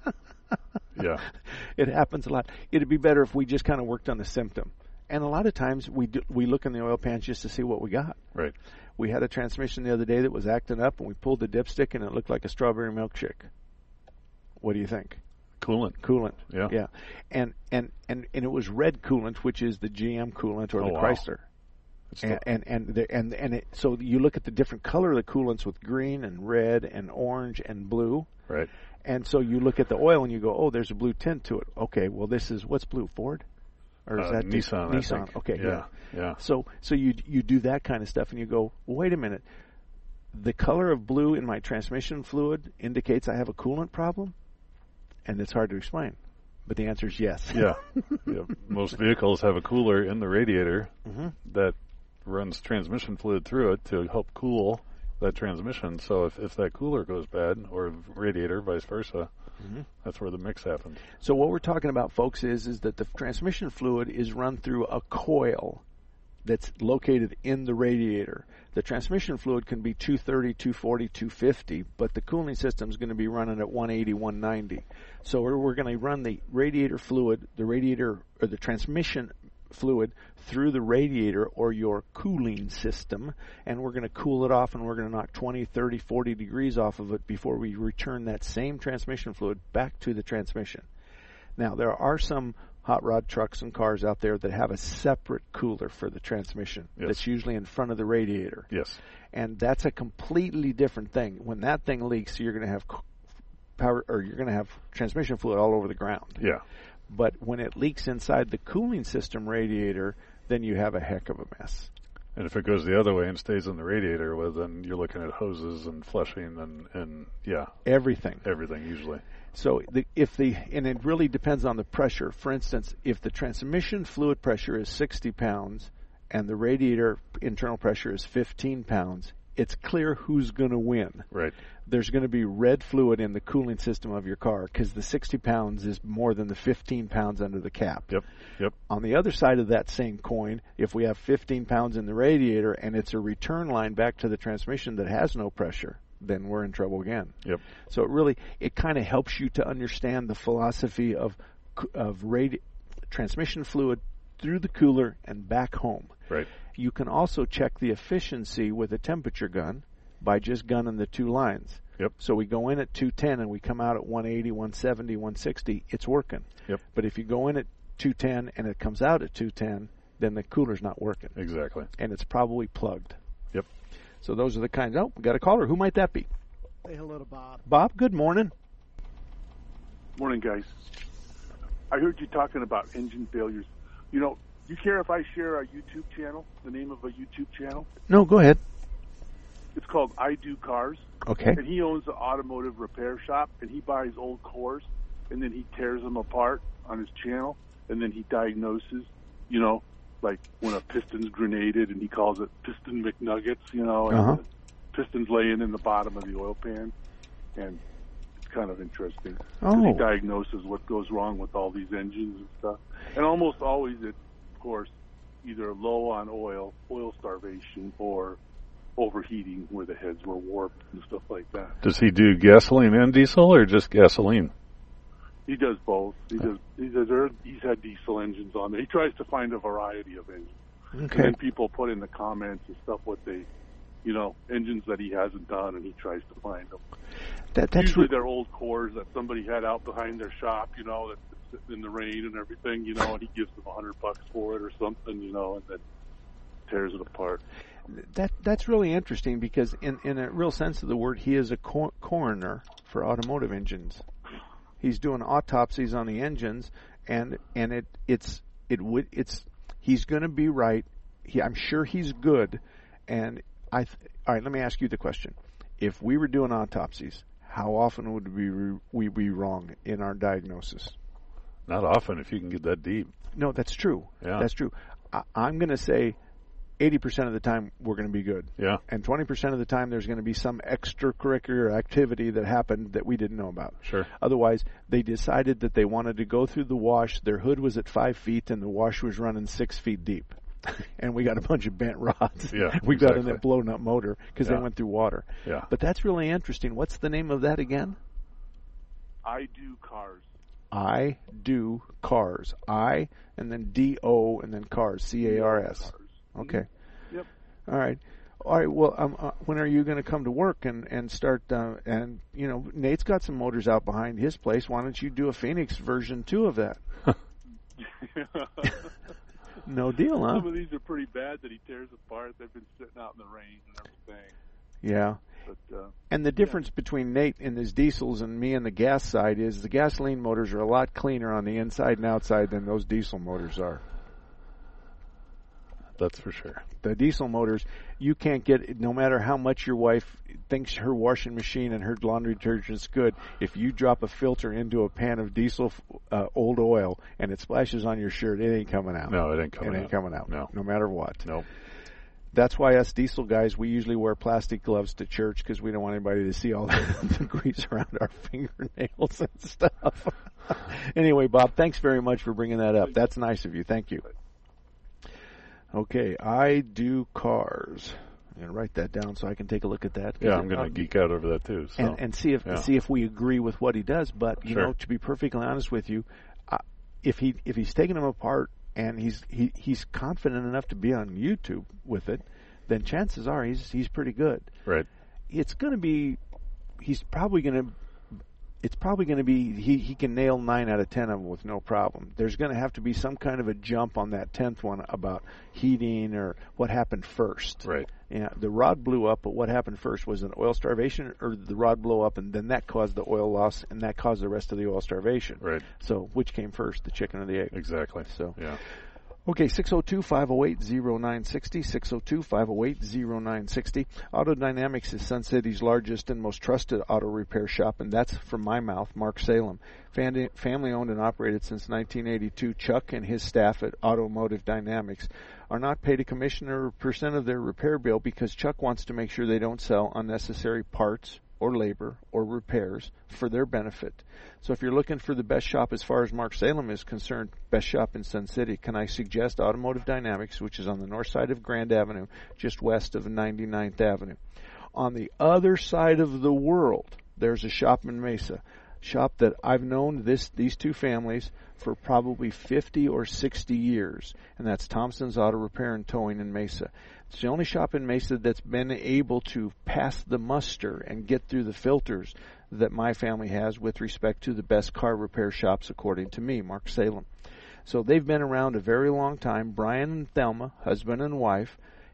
Yeah. It happens a lot. It'd be better if we just kind of worked on the symptom. And a lot of times we look in the oil pans just to see what we got. Right. We had a transmission the other day that was acting up, and we pulled the dipstick, and it looked like a strawberry milkshake. What do you think? Coolant. Yeah. Yeah. And it was red coolant, which is the GM coolant or the Chrysler. So you look at the different color of the coolants with green and red and orange and blue. Right. And so you look at the oil and you go, oh, there's a blue tint to it. Okay, well what's blue? Ford? Or is that Nissan? Nissan. Okay. Yeah. So you do that kind of stuff and you go, well, wait a minute. The color of blue in my transmission fluid indicates I have a coolant problem? And it's hard to explain. But the answer is yes. Yeah. Most vehicles have a cooler in the radiator that runs transmission fluid through it to help cool that transmission. So if that cooler goes bad, or radiator, vice versa, that's where the mix happens. So what we're talking about, folks, is that the transmission fluid is run through a coil that's located in the radiator. The transmission fluid can be 230, 240, 250, but the cooling system is going to be running at 180, 190. So we're going to run the radiator fluid, the transmission fluid through the radiator or your cooling system, and we're going to cool it off, and we're going to knock 20, 30, 40 degrees off of it before we return that same transmission fluid back to the transmission. Now, there are some hot rod trucks and cars out there that have a separate cooler for the transmission. Yes. That's usually in front of the radiator. Yes. And that's a completely different thing. When that thing leaks, you're going to have power, or you're going to have transmission fluid all over the ground. Yeah. But when it leaks inside the cooling system radiator, then you have a heck of a mess. And if it goes the other way and stays in the radiator, well, then you're looking at hoses and flushing and everything usually. So and it really depends on the pressure. For instance, if the transmission fluid pressure is 60 pounds and the radiator internal pressure is 15 pounds, it's clear who's going to win. Right. There's going to be red fluid in the cooling system of your car because the 60 pounds is more than the 15 pounds under the cap. Yep. On the other side of that same coin, if we have 15 pounds in the radiator and it's a return line back to the transmission that has no pressure, then we're in trouble again. Yep. So it kind of helps you to understand the philosophy of transmission fluid through the cooler and back home. Right. You can also check the efficiency with a temperature gun by just gunning the two lines. Yep. So we go in at 210 and we come out at 180, 170, 160. It's working. Yep. But if you go in at 210 and it comes out at 210, then the cooler's not working. Exactly. And it's probably plugged. Yep. So those are the kinds. Oh, we got a caller. Who might that be? Say hello to Bob. Bob, good morning. Morning, guys. I heard you talking about engine failures. You know, do you care if I share our YouTube channel, the name of a YouTube channel? No, go ahead. It's called I Do Cars. Okay. And he owns an automotive repair shop, and he buys old cores, and then he tears them apart on his channel, and then he diagnoses, you know, like when a piston's grenaded, and he calls it piston McNuggets, you know, and the piston's laying in the bottom of the oil pan, and it's kind of interesting. Oh. He diagnoses what goes wrong with all these engines and stuff. And almost always it's, of course, either low on oil starvation, or overheating where the heads were warped and stuff like that. Does he do gasoline and diesel, or just gasoline? He does both. He's had diesel engines on there. He tries to find a variety of engines. Okay. And then people put in the comments and stuff what they, you know, engines that he hasn't done, and he tries to find them. That's usually they're old cores that somebody had out behind their shop, you know, that's sitting in the rain and everything, you know, and he gives them $100 for it or something, you know, and then tears it apart. That's really interesting, because in a real sense of the word, he is a coroner for automotive engines. He's doing autopsies on the engines, and he's going to be right. I'm sure he's good. And all right, let me ask you the question: if we were doing autopsies, how often would we be wrong in our diagnosis? Not often, if you can get that deep. No, that's true. Yeah. That's true. I'm going to say 80% of the time we're going to be good. Yeah. And 20% of the time there's going to be some extracurricular activity that happened that we didn't know about. Sure. Otherwise, they decided that they wanted to go through the wash. Their hood was at 5 feet and the wash was running 6 feet deep. And we got a bunch of bent rods. Yeah, we got in a blown up motor because they went through water. Yeah. But that's really interesting. What's the name of that again? I Do Cars. I Do Cars. I, and then D-O, and then Cars. C-A-R-S. Okay. Yep. All right. Well, when are you going to come to work and start? And you know, Nate's got some motors out behind his place. Why don't you do a Phoenix version 2 of that? No deal, huh? Some of these are pretty bad that he tears apart. They've been sitting out in the rain and everything. Yeah. But, and the difference between Nate and his diesels and me on the gas side is the gasoline motors are a lot cleaner on the inside and outside than those diesel motors are. That's for sure. The diesel motors, you can't get, no matter how much your wife thinks her washing machine and her laundry detergent's good, if you drop a filter into a pan of diesel old oil and it splashes on your shirt, it ain't coming out. No, it ain't coming out. It ain't coming out. No. No matter what. No. That's why us diesel guys, we usually wear plastic gloves to church because we don't want anybody to see all the grease around our fingernails and stuff. Anyway, Bob, thanks very much for bringing that up. That's nice of you. Thank you. Okay, I Do Cars. I'm going to write that down so I can take a look at that. Yeah, I'm going to geek out over that too. So. And see if we agree with what he does. But you know, to be perfectly honest with you, if he's taking them apart and he's confident enough to be on YouTube with it, then chances are he's pretty good. Right. It's probably going to be he can nail 9 out of 10 of them with no problem. There's going to have to be some kind of a jump on that 10th one about heating or what happened first. Right. Yeah, the rod blew up, but what happened first? Was it oil starvation, or did the rod blow up and then that caused the oil loss and that caused the rest of the oil starvation? Right. So which came first, the chicken or the egg? Exactly. So yeah. Okay, 602-508-0960, 602-508-0960. Auto Dynamics is Sun City's largest and most trusted auto repair shop, and that's from my mouth, Mark Salem. Family-owned and operated since 1982, Chuck and his staff at Automotive Dynamics are not paid a commission or a percent of their repair bill because Chuck wants to make sure they don't sell unnecessary parts or labor or repairs for their benefit. So if you're looking for the best shop as far as Mark Salem is concerned, best shop in Sun City, can I suggest Automotive Dynamics, which is on the north side of Grand Avenue, just west of 99th Avenue. On the other side of the world, there's a shop in Mesa, shop that I've known these two families for probably 50 or 60 years, and that's Thompson's Auto Repair and Towing in Mesa. It's the only shop in Mesa that's been able to pass the muster and get through the filters that my family has with respect to the best car repair shops, according to me, Mark Salem. So they've been around a very long time. Brian and Thelma, husband and wife,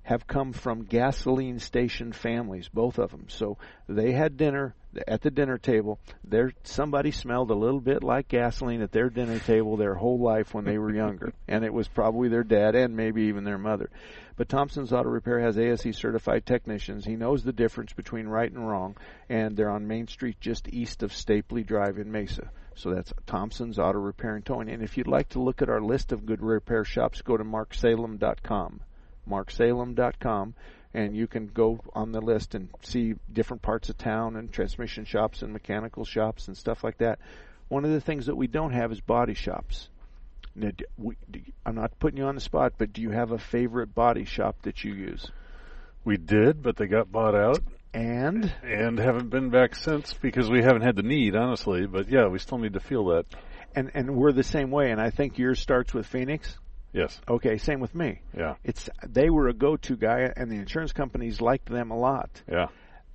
have come from gasoline station families, both of them. So they had dinner at the dinner table. Somebody smelled a little bit like gasoline at their dinner table their whole life when they were younger, and it was probably their dad and maybe even their mother. But Thompson's Auto Repair has ASE certified technicians. He knows the difference between right and wrong, and they're on Main Street just east of Stapley Drive in Mesa. So that's Thompson's Auto Repair and Towing. And if you'd like to look at our list of good repair shops, go to marksalem.com. marksalem.com, and you can go on the list and see different parts of town and transmission shops and mechanical shops and stuff like that. One of the things that we don't have is body shops. Now, I'm not putting you on the spot, but do you have a favorite body shop that you use? We did, but they got bought out. And haven't been back since because we haven't had the need, honestly. But yeah, we still need to feel that. And we're the same way, and I think yours starts with Phoenix. Yes. Okay, same with me. Yeah. They were a go-to guy, and the insurance companies liked them a lot. Yeah.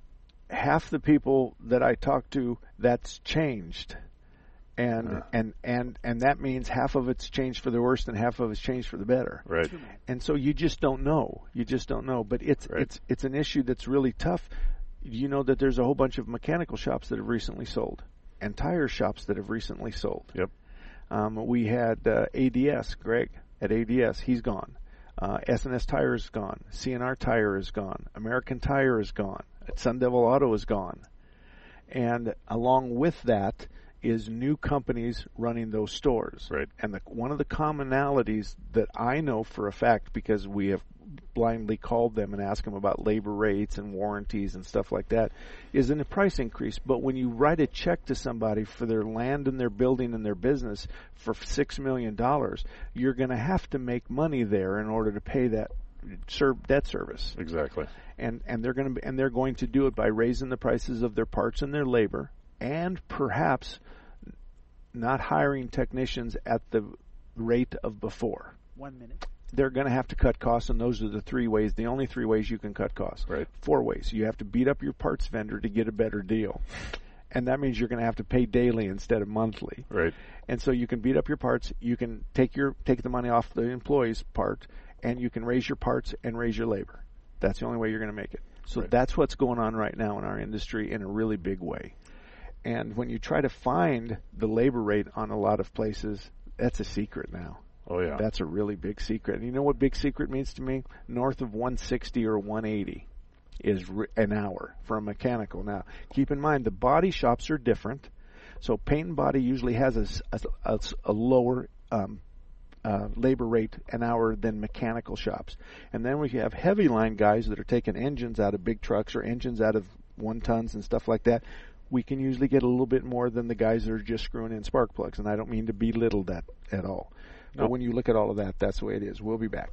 Half the people that I talk to, that's changed. And that means half of it's changed for the worse and half of it's changed for the better. Right. And so you just don't know. But it's an issue that's really tough. You know that there's a whole bunch of mechanical shops that have recently sold and tire shops that have recently sold. Yep. We had ADS, Greg at ADS. He's gone. S&S Tire is gone. CNR Tire is gone. American Tire is gone. Sun Devil Auto is gone. And along with that is new companies running those stores. Right. And one of the commonalities that I know for a fact, because we have blindly called them and asked them about labor rates and warranties and stuff like that, is in a price increase. But when you write a check to somebody for their land and their building and their business for $6 million, you're going to have to make money there in order to pay that debt service. Exactly. And they're going to do it by raising the prices of their parts and their labor, and perhaps not hiring technicians at the rate of before. 1 minute. They're going to have to cut costs, and those are the three ways, the only three ways you can cut costs. Right. 4 ways. You have to beat up your parts vendor to get a better deal. And that means you're going to have to pay daily instead of monthly. Right. And so you can beat up your parts, you can take the money off the employee's part, and you can raise your parts and raise your labor. That's the only way you're going to make it. So That's what's going on right now in our industry in a really big way. And when you try to find the labor rate on a lot of places, that's a secret now. Oh, yeah. That's a really big secret. And you know what big secret means to me? North of 160 or 180 is an hour for a mechanical. Now, keep in mind, the body shops are different. So paint and body usually has a lower labor rate an hour than mechanical shops. And then we have heavy line guys that are taking engines out of big trucks or engines out of 1 tons and stuff like that. We can usually get a little bit more than the guys that are just screwing in spark plugs. And I don't mean to belittle that at all. No. But when you look at all of that, that's the way it is. We'll be back.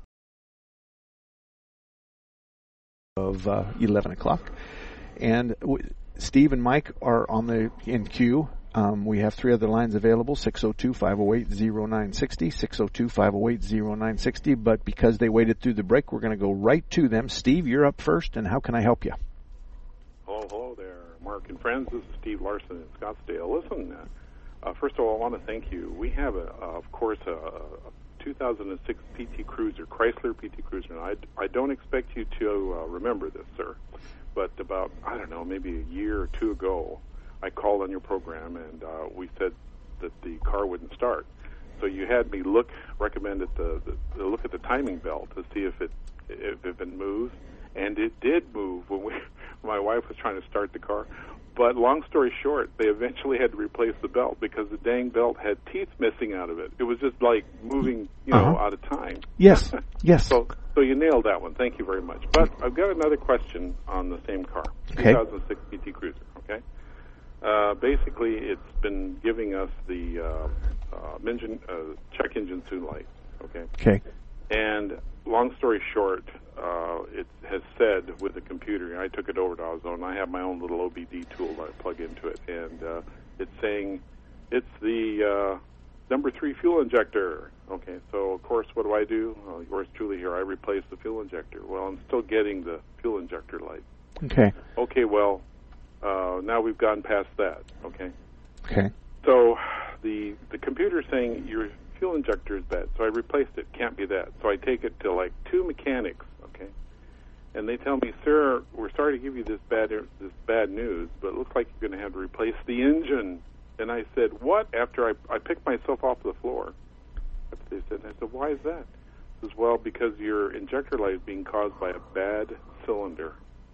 Of 11 o'clock. And Steve and Mike are in queue. We have 3 other lines available, 602-508-0960, 602-508-0960. But because they waited through the break, we're going to go right to them. Steve, you're up first, and how can I help you? Hello there, Mark and friends. This is Steve Larson in Scottsdale. Listen, first of all, I want to thank you. We have, of course, a 2006 PT Cruiser, Chrysler PT Cruiser. And I don't expect you to remember this, sir, but about, I don't know, maybe a year or 2 ago, I called on your program, and we said that the car wouldn't start. So you had me recommended the look at the timing belt to see if it moves, and it did move when my wife was trying to start the car. But long story short, they eventually had to replace the belt because the dang belt had teeth missing out of it. It was just like moving, out of time. Yes, yes. So you nailed that one. Thank you very much. But I've got another question on the same car, okay. 2006 PT Cruiser. Okay. Basically, it's been giving us the check engine soon light. Okay. Okay. And long story short, it has said with the computer, I took it over to AutoZone. I have my own little OBD tool that I plug into it, and it's saying it's the number 3 fuel injector. Okay, so of course, what do? Yours truly here, I replaced the fuel injector. Well, I'm still getting the fuel injector light. Okay. Okay, well, now we've gone past that. Okay. Okay. So the computer's saying your fuel injector is bad, so I replaced it. Can't be that. So I take it to like 2 mechanics, okay? and they tell me, "Sir, we're sorry to give you this bad news, but it looks like you're going to have to replace the engine." And I said, "What?" After I picked myself off the floor. They said, and I said, "Why is that?" He says, "Well, because your injector light is being caused by a bad cylinder."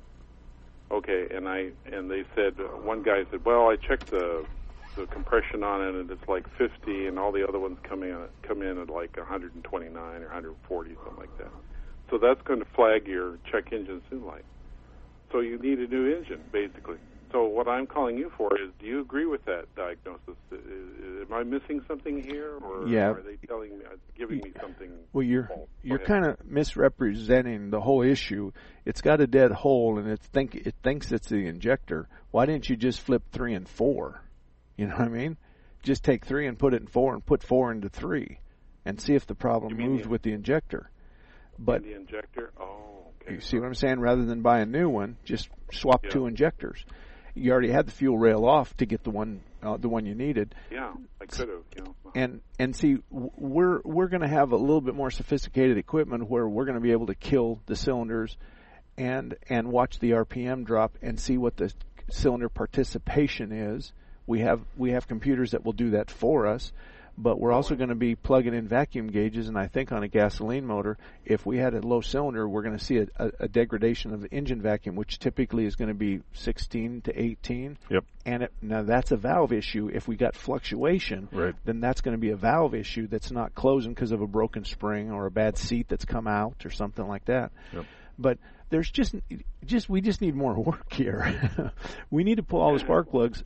Okay, and they said, one guy said, "Well, I checked the compression on it, and it's like 50, and all the other ones come in at like 129 or 140, something like that. So that's going to flag your check engine soon light. So you need a new engine, basically. So what I'm calling you for is, do you agree with that diagnosis? Am I missing something here, or are they giving me something? Well, you're kind of misrepresenting the whole issue. It's got a dead hole, and it thinks it's the injector. Why didn't you just flip 3 and 4? You know what I mean? Just take 3 and put it in 4, and put 4 into 3, and see if the problem moved with the injector. But the injector? Oh, okay. You see what I'm saying? Rather than buy a new one, just swap 2 injectors. You already had the fuel rail off to get the one you needed. Yeah, I could have. And see, we're going to have a little bit more sophisticated equipment where we're going to be able to kill the cylinders, and watch the RPM drop and see what the cylinder participation is. We have computers that will do that for us. But we're also going to be plugging in vacuum gauges, and I think on a gasoline motor, if we had a low cylinder, we're going to see a degradation of the engine vacuum, which typically is going to be 16 to 18. Yep. And now that's a valve issue. If we got fluctuation, then that's going to be a valve issue that's not closing because of a broken spring or a bad seat that's come out or something like that. Yep. But there's we just need more work here. We need to pull all the spark plugs.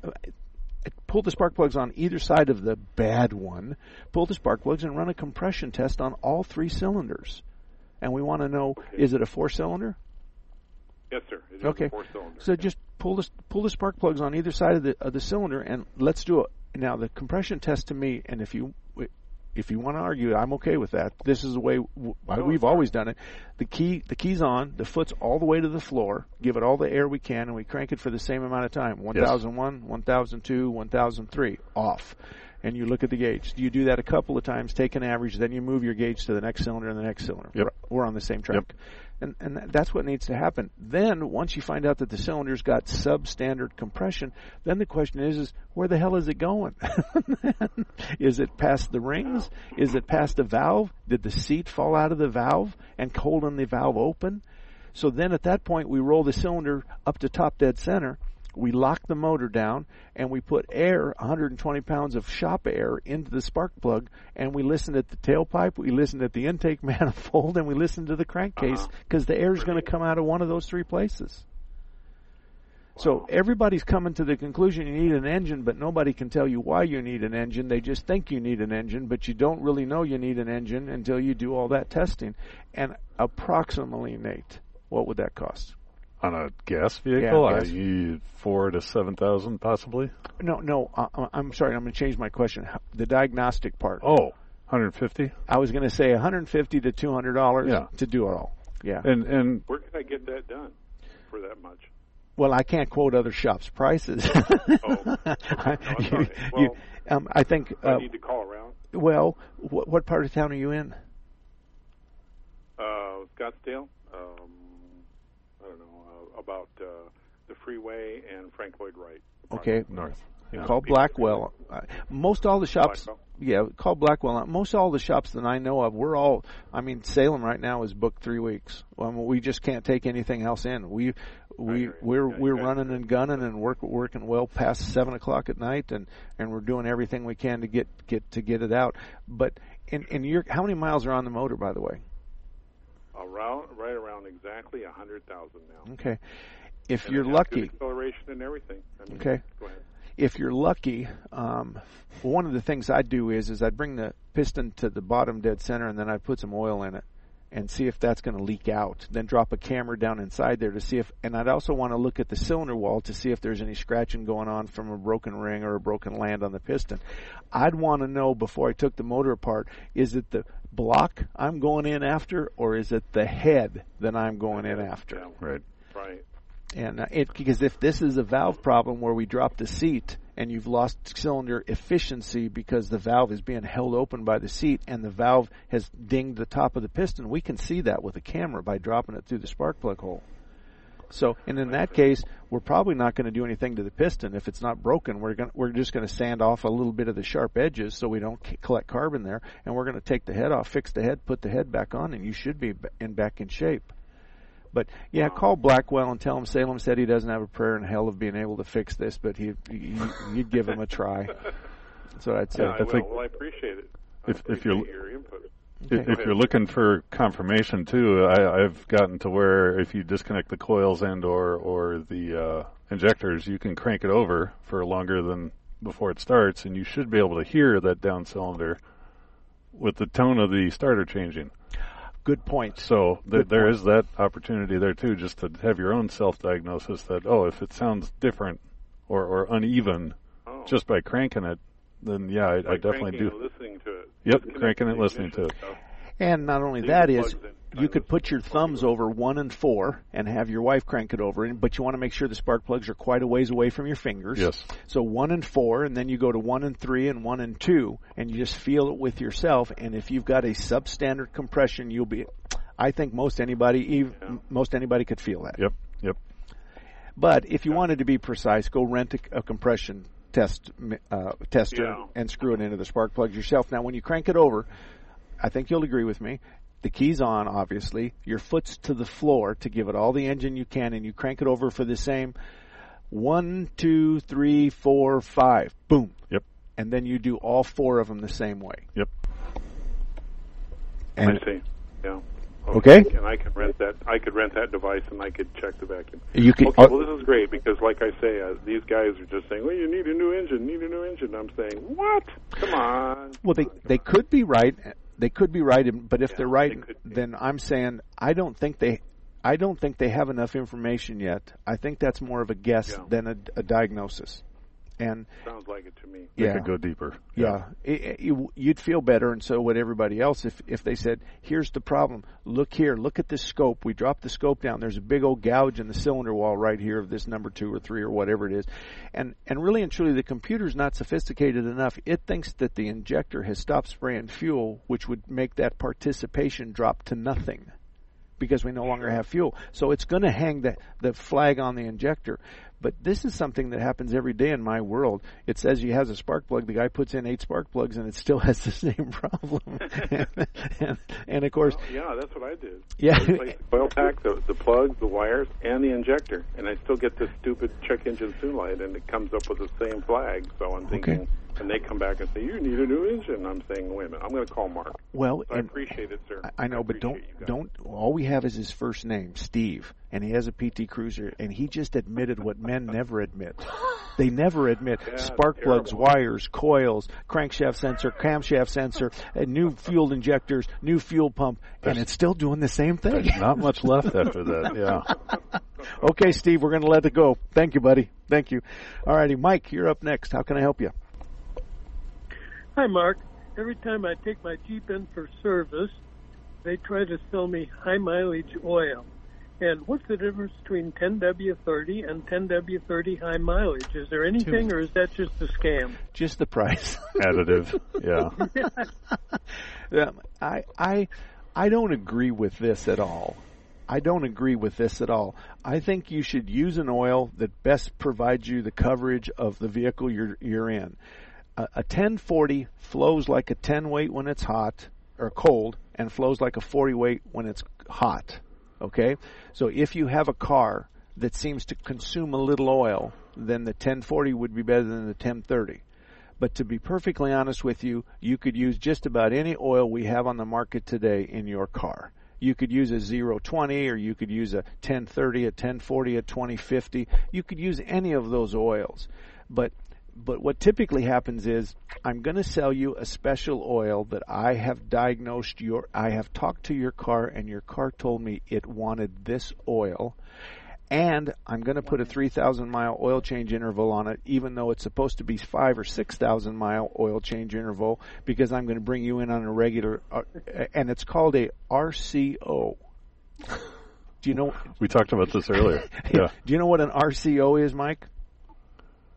Pull the spark plugs on either side of the bad one, pull the spark plugs and run a compression test on all 3 cylinders. And we want to know, is it a 4-cylinder? Yes, sir. It is okay. A 4-cylinder. So just pull the spark plugs on either side of the cylinder, and let's do it. Now, the compression test to me, and if you want to argue, I'm okay with that. This is the way we've always done it. The key's on, the foot's all the way to the floor, give it all the air we can, and we crank it for the same amount of time. 1001, 1002, 1003, off. And you look at the gauge. You do that a couple of times, take an average, then you move your gauge to the next cylinder and the next cylinder. Yep. We're on the same track. Yep. And that's what needs to happen. Then, once you find out that the cylinder's got substandard compression, then the question is where the hell is it going? Is it past the rings? Is it past the valve? Did the seat fall out of the valve and holding the valve open? So then at that point, we roll the cylinder up to top dead center. We lock the motor down, and we put air, 120 pounds of shop air, into the spark plug, and we listen at the tailpipe, we listen at the intake manifold, and we listen to the crankcase, because the air is going to come out of one of those 3 places. Wow. So everybody's coming to the conclusion you need an engine, but nobody can tell you why you need an engine. They just think you need an engine, but you don't really know you need an engine until you do all that testing. And approximately, Nate, what would that cost? On a gas vehicle, gas. $4,000 to $7,000 possibly. No. I'm sorry. I'm going to change my question. The diagnostic part. Oh, $150. I was going to say $150 to $200 to do it all. Yeah. And where can I get that done for that much? Well, I can't quote other shops' prices. Oh, okay. No, I think. I need to call around. Well, what part of town are you in? Scottsdale. About the freeway and Frank Lloyd Wright. Okay, north. Yeah. Call Blackwell. Most all the shops. Call Blackwell. Most all the shops that I know of, Salem right now is booked 3 weeks. We just can't take anything else in. We're running and gunning and working well past 7 o'clock at night, and we're doing everything we can to get it out. But in how many miles are on the motor, by the way? Right around exactly 100,000 now. Okay. If you're lucky, acceleration and everything. Okay. Go ahead. If you're lucky, one of the things I do is I bring the piston to the bottom dead center, and then I put some oil in it and see if that's going to leak out. Then drop a camera down inside there to see if, and I'd also want to look at the cylinder wall to see if there's any scratching going on from a broken ring or a broken land on the piston. I'd want to know before I took the motor apart, is it the block I'm going in after, or is it the head that I'm going in after? Yeah. Right. And because if this is a valve problem where we drop the seat and you've lost cylinder efficiency because the valve is being held open by the seat and the valve has dinged the top of the piston, we can see that with a camera by dropping it through the spark plug hole. So, and in that case, we're probably not going to do anything to the piston if it's not broken. We're just going to sand off a little bit of the sharp edges so we don't collect carbon there, and we're going to take the head off, fix the head, put the head back on, and you should be back in shape. But yeah, call Blackwell and tell him Salem said he doesn't have a prayer in hell of being able to fix this, but you'd give him a try. That's what I'd say. Yeah, well, I appreciate it. If you're your input. If you're looking for confirmation too, I've gotten to where if you disconnect the coils and or the injectors, you can crank it over for longer than before it starts, and you should be able to hear that down cylinder with the tone of the starter changing. Good point. So there is that opportunity there too, just to have your own self-diagnosis that, if it sounds different or uneven just by cranking it, then yeah, I definitely do. And listening to it. Yep, cranking and listening to it. And not only that is, you could put your thumbs over 1 and 4 and have your wife crank it over, but you want to make sure the spark plugs are quite a ways away from your fingers. Yes. So 1 and 4, and then you go to 1 and 3 and 1 and 2, and you just feel it with yourself. And if you've got a substandard compression, you'll be. I think most anybody could feel that. Yep. But if you wanted to be precise, go rent a compression tester and screw it into the spark plugs yourself. Now, when you crank it over, I think you'll agree with me. The key's on, obviously. Your foot's to the floor to give it all the engine you can, and you crank it over for the same 1, 2, 3, 4, 5. Boom. Yep. And then you do all 4 of them the same way. Yep. And I see. Yeah. Okay. And I could rent that. I could rent that device, and I could check the vacuum. You can. Okay. Well, this is great because, like I say, these guys are just saying, "Well, you need a new engine. Need a new engine." I'm saying, "What? Come on." Well, they could be right. They could be right, but if they're right, then I'm saying I don't think they have enough information yet. I think that's more of a guess than a diagnosis. And sounds like it to me. They could go deeper. Yeah. You'd feel better, and so would everybody else if they said, here's the problem. Look here. Look at this scope. We dropped the scope down. There's a big old gouge in the cylinder wall right here of this number 2 or 3 or whatever it is. And really and truly, the computer's not sophisticated enough. It thinks that the injector has stopped spraying fuel, which would make that participation drop to nothing because we no longer have fuel. So it's going to hang the flag on the injector. But this is something that happens every day in my world. It says he has a spark plug. The guy puts in 8 spark plugs, and it still has the same problem. and of course... Well, yeah, that's what I did. Yeah. I replaced the oil pack, the plugs, the wires, and the injector. And I still get this stupid check engine soon light, and it comes up with the same flag. So I'm thinking... And they come back and say, you need a new engine. I'm saying, wait a minute, I'm going to call Mark. Well, so I appreciate it, sir. I know, but don't. All we have is his first name, Steve, and he has a PT Cruiser, and he just admitted what men never admit. They never admit spark plugs, wires, coils, crankshaft sensor, camshaft sensor, new fuel injectors, new fuel pump, and it's still doing the same thing. There's not much left after that, yeah. Okay, Steve, we're going to let it go. Thank you, buddy. Thank you. All righty, Mike, you're up next. How can I help you? Hi, Mark. Every time I take my Jeep in for service, they try to sell me high-mileage oil. And what's the difference between 10W30 and 10W30 high mileage? Is there anything, or is that just a scam? Just the price. Additive, yeah. I don't agree with this at all. I think you should use an oil that best provides you the coverage of the vehicle you're in. A 1040 flows like a 10 weight when it's hot or cold and flows like a 40 weight when it's hot. Okay? So if you have a car that seems to consume a little oil, then the 1040 would be better than the 1030. But to be perfectly honest with you, you could use just about any oil we have on the market today in your car. You could use a 020 or you could use a 1030, a 1040, a 2050. You could use any of those oils. But what typically happens is I'm going to sell you a special oil that I have I have talked to your car and your car told me it wanted this oil, and I'm going to put a 3,000 mile oil change interval on it even though it's supposed to be 5,000 or 6,000 mile oil change interval because I'm going to bring you in on a regular and it's called a RCO. Do you know? We talked about this earlier. Yeah. Do you know what an RCO is, Mike?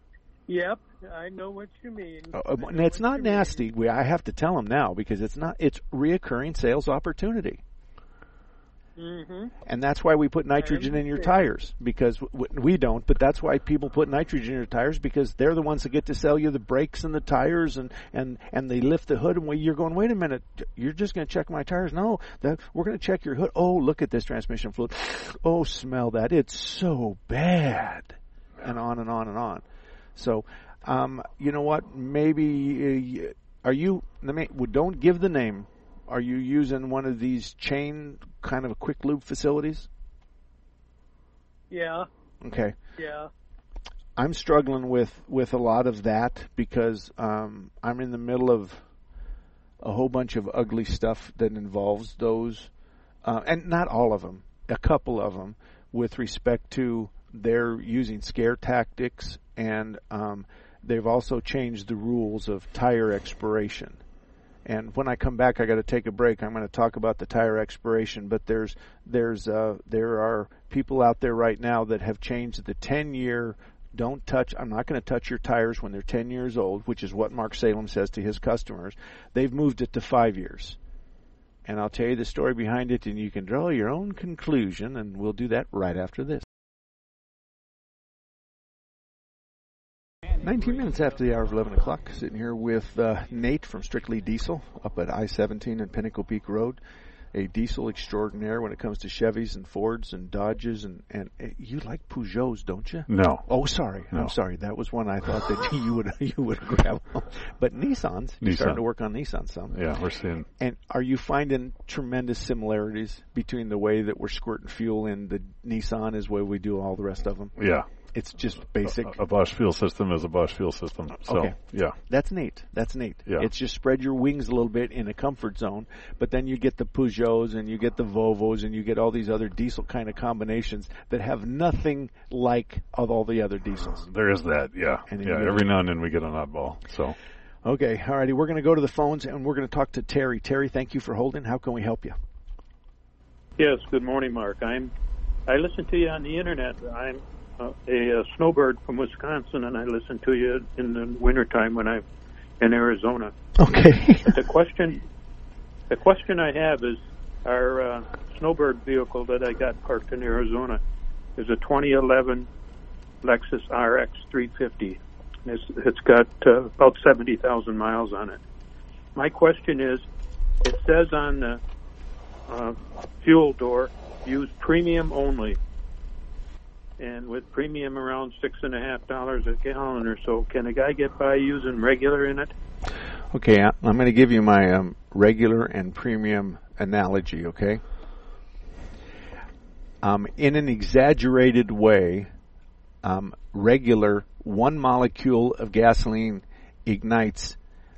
Yep, I know what you mean. And it's not nasty. I have to tell them now because it's not. It's reoccurring sales opportunity. Mm-hmm. And that's why we put nitrogen in your tires, because we don't, but that's why people put nitrogen in your tires, because they're the ones that get to sell you the brakes and the tires, and they lift the hood, and you're going, wait a minute, you're just going to check my tires? No, we're going to check your hood. Oh, look at this transmission fluid. Oh, smell that. It's so bad. And on and on and on. So, you know what, maybe, don't give the name. Are you using one of these chain kind of a quick lube facilities? Yeah. Okay. Yeah. I'm struggling with a lot of that because I'm in the middle of a whole bunch of ugly stuff that involves those, and not all of them, a couple of them, with respect to they're using scare tactics, and they've also changed the rules of tire expiration. And when I come back, I got to take a break. I'm going to talk about the tire expiration. But there are people out there right now that have changed the 10-year. Don't touch. I'm not going to touch your tires when they're 10 years old, which is what Mark Salem says to his customers. They've moved it to 5 years. And I'll tell you the story behind it, and you can draw your own conclusion. And we'll do that right after this. 19 minutes after the hour of 11 o'clock, sitting here with Nate from Strictly Diesel up at I-17 and Pinnacle Peak Road, a diesel extraordinaire when it comes to Chevys and Fords and Dodges. And you like Peugeots, don't you? No. Oh, sorry. No. I'm sorry. That was one I thought that you would grab. But Nissans, you're starting to work on Nissan some. Yeah, we're seeing. And are you finding tremendous similarities between the way that we're squirting fuel in the Nissan as the way we do all the rest of them? Yeah. It's just basic. A Bosch fuel system is a Bosch fuel system. So, okay. Yeah. That's neat. Yeah. It's just spread your wings a little bit in a comfort zone, but then you get the Peugeots and you get the Volvos and you get all these other diesel kind of combinations that have nothing like of all the other diesels. There is that, yeah. Every now and then we get an oddball. So. Okay, all righty. We're going to go to the phones and we're going to talk to Terry. Terry, thank you for holding. How can we help you? Yes, good morning, Mark. I listen to you on the internet. I'm a snowbird from Wisconsin, and I listen to you in the wintertime when I'm in Arizona. Okay. The question I have is, our snowbird vehicle that I got parked in Arizona is a 2011 Lexus RX 350. It's got about 70,000 miles on it. My question is, it says on the fuel door, use premium only. And with premium around $6.50 a gallon or so, can a guy get by using regular in it? Okay, I'm going to give you my regular and premium analogy, okay? In an exaggerated way, regular, one molecule of gasoline ignites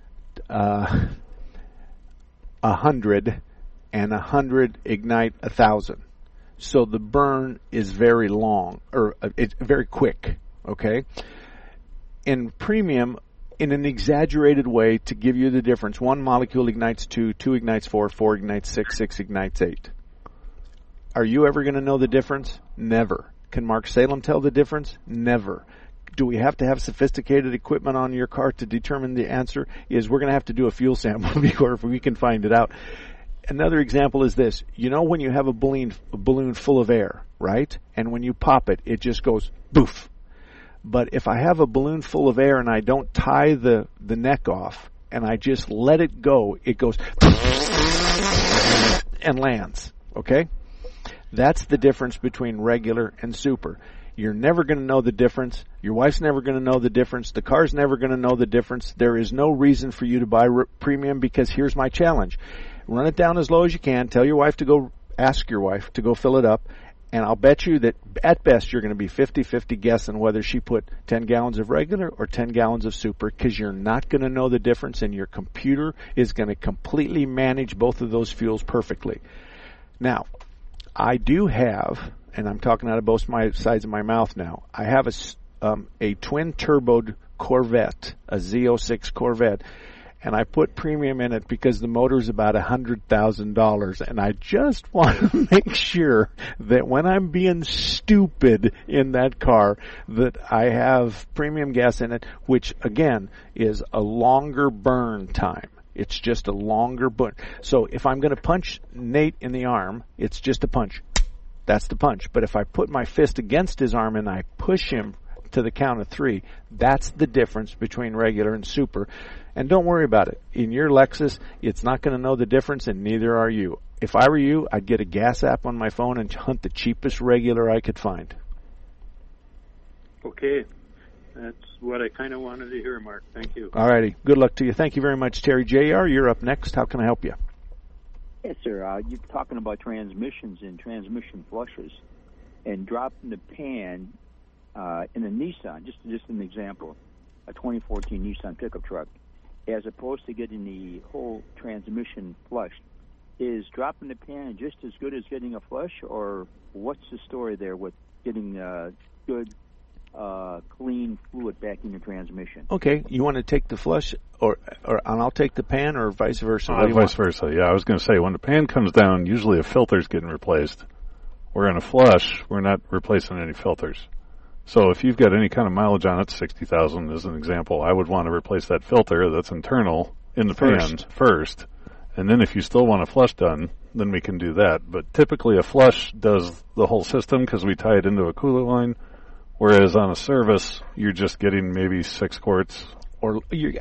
100, and 100 ignite 1,000. So the burn is very long, or it's very quick, okay? In premium, in an exaggerated way to give you the difference, one molecule ignites 2, 2 ignites 4, 4 ignites 6, 6 ignites 8. Are you ever going to know the difference? Never. Can Mark Salem tell the difference? Never. Do we have to have sophisticated equipment on your car to determine the answer? Is we're going to have to do a fuel sample before we can find it out. Another example is this. You know when you have a balloon full of air, right? And when you pop it, it just goes boof. But if I have a balloon full of air and I don't tie the neck off and I just let it go, it goes and lands, okay? That's the difference between regular and super. You're never going to know the difference. Your wife's never going to know the difference. The car's never going to know the difference. There is no reason for you to buy premium because here's my challenge. Run it down as low as you can. Tell your wife to go, ask your wife to go fill it up. And I'll bet you that at best you're going to be 50-50 guessing whether she put 10 gallons of regular or 10 gallons of super because you're not going to know the difference and your computer is going to completely manage both of those fuels perfectly. Now, I do have, and I'm talking out of both sides of my mouth now, I have a twin-turboed Corvette, a Z06 Corvette. and I put premium in it because the motor's about $100,000, and I just want to make sure that when I'm being stupid in that car that I have premium gas in it, which again is a longer burn time. It's just a longer burn. So if I'm going to punch Nate in the arm, it's just a punch. That's the punch. But if I put my fist against his arm and I push him to the count of 3, that's the difference between regular and super. And don't worry about it. In your Lexus, it's not going to know the difference, and neither are you. If I were you, I'd get a gas app on my phone and hunt the cheapest regular I could find. Okay. That's what I kind of wanted to hear, Mark. Thank you. All righty. Good luck to you. Thank you very much, Terry. JR, you're up next. How can I help you? Yes, sir. You're talking about transmissions and transmission flushes and dropping the pan in a Nissan, just an example, a 2014 Nissan pickup truck, as opposed to getting the whole transmission flushed. Is dropping the pan just as good as getting a flush, or what's the story there with getting good clean fluid back in the transmission? Okay, you want to take the flush, and I'll take the pan, or vice versa? Vice versa, yeah. I was going to say, when the pan comes down, usually a filter's getting replaced. Where in a flush, we're not replacing any filters. So if you've got any kind of mileage on it, 60,000 as an example, I would want to replace that filter that's internal in the pan first. And then if you still want a flush done, then we can do that. But typically a flush does the whole system because we tie it into a coolant line. Whereas on a service, you're just getting maybe 6 quarts. Or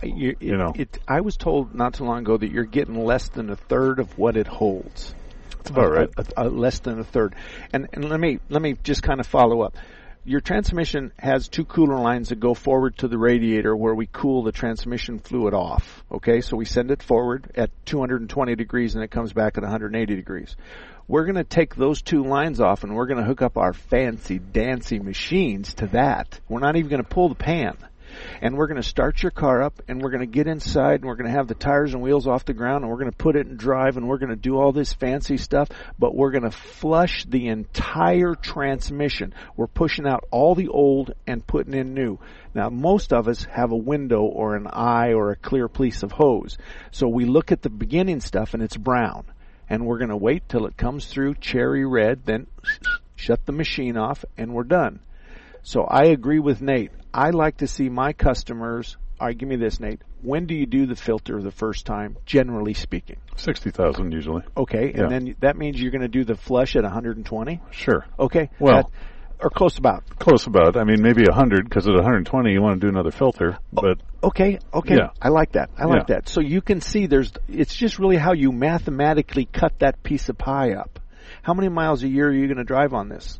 I was told not too long ago that you're getting less than a third of what it holds. That's about right. Less than a third. And let me just kind of follow up. Your transmission has 2 cooler lines that go forward to the radiator where we cool the transmission fluid off. Okay, so we send it forward at 220 degrees and it comes back at 180 degrees. We're going to take those 2 lines off and we're going to hook up our fancy dancy machines to that. We're not even going to pull the pan. And we're going to start your car up and we're going to get inside and we're going to have the tires and wheels off the ground and we're going to put it in drive and we're going to do all this fancy stuff, but we're going to flush the entire transmission. We're pushing out all the old and putting in new. Now, most of us have a window or an eye or a clear piece of hose. So we look at the beginning stuff and it's brown. And we're going to wait till it comes through cherry red, then shut the machine off and we're done. So I agree with Nate. I like to see my customers, all right, give me this, Nate. When do you do the filter the first time, generally speaking? 60,000 usually. Okay, and then that means you're going to do the flush at 120? Sure. Okay. Well, or close about. Close about. I mean, maybe 100, because at 120 you want to do another filter. But Okay. Yeah. I like that. That. So you can see it's just really how you mathematically cut that piece of pie up. How many miles a year are you going to drive on this?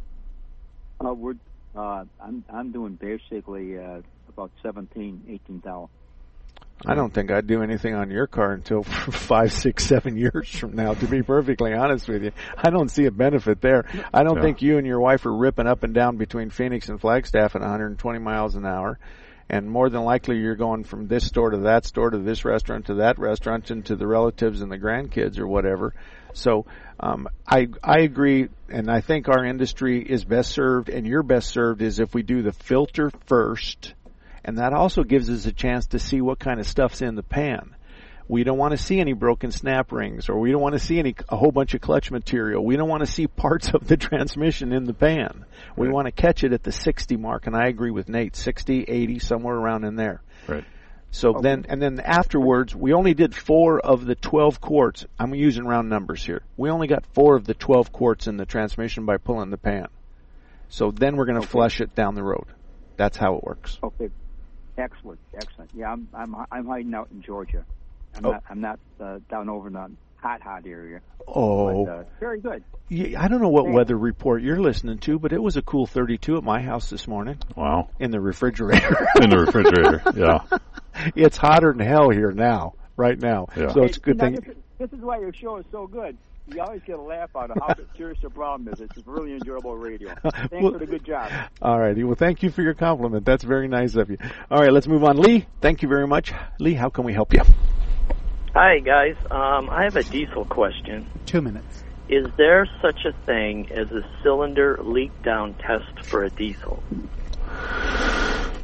I'm doing basically about 18,000. I don't think I'd do anything on your car until 5, 6, 7 years from now, to be perfectly honest with you. I don't see a benefit there. I don't think you and your wife are ripping up and down between Phoenix and Flagstaff at 120 miles an hour. And more than likely you're going from this store to that store to this restaurant to that restaurant and to the relatives and the grandkids or whatever. So I agree, and I think our industry is best served, and you're best served is if we do the filter first, and that also gives us a chance to see what kind of stuff's in the pan. We don't want to see any broken snap rings, or we don't want to see a whole bunch of clutch material. We don't want to see parts of the transmission in the pan. We want to catch it at the 60 mark, and I agree with Nate, 60, 80, somewhere around in there. Right. So then afterwards, we only did 4 of the 12 quarts. I'm using round numbers here. We only got 4 of the 12 quarts in the transmission by pulling the pan. So then we're going to flush it down the road. That's how it works. Okay. Excellent. Yeah, I'm hiding out in Georgia. I'm not down over in the hot area. Oh. But, very good. Yeah, I don't know what weather report you're listening to, but it was a cool 32 at my house this morning. Wow. In the refrigerator. Yeah. It's hotter than hell here now, right now. Yeah. So it's a good thing. This is why your show is so good. You always get a laugh out of how serious the problem is. It's really enjoyable radio. Thanks for the good job. All righty. Well, thank you for your compliment. That's very nice of you. All right, let's move on. Lee, thank you very much. Lee, how can we help you? Hi, guys. I have a diesel question. 2 minutes. Is there such a thing as a cylinder leak down test for a diesel?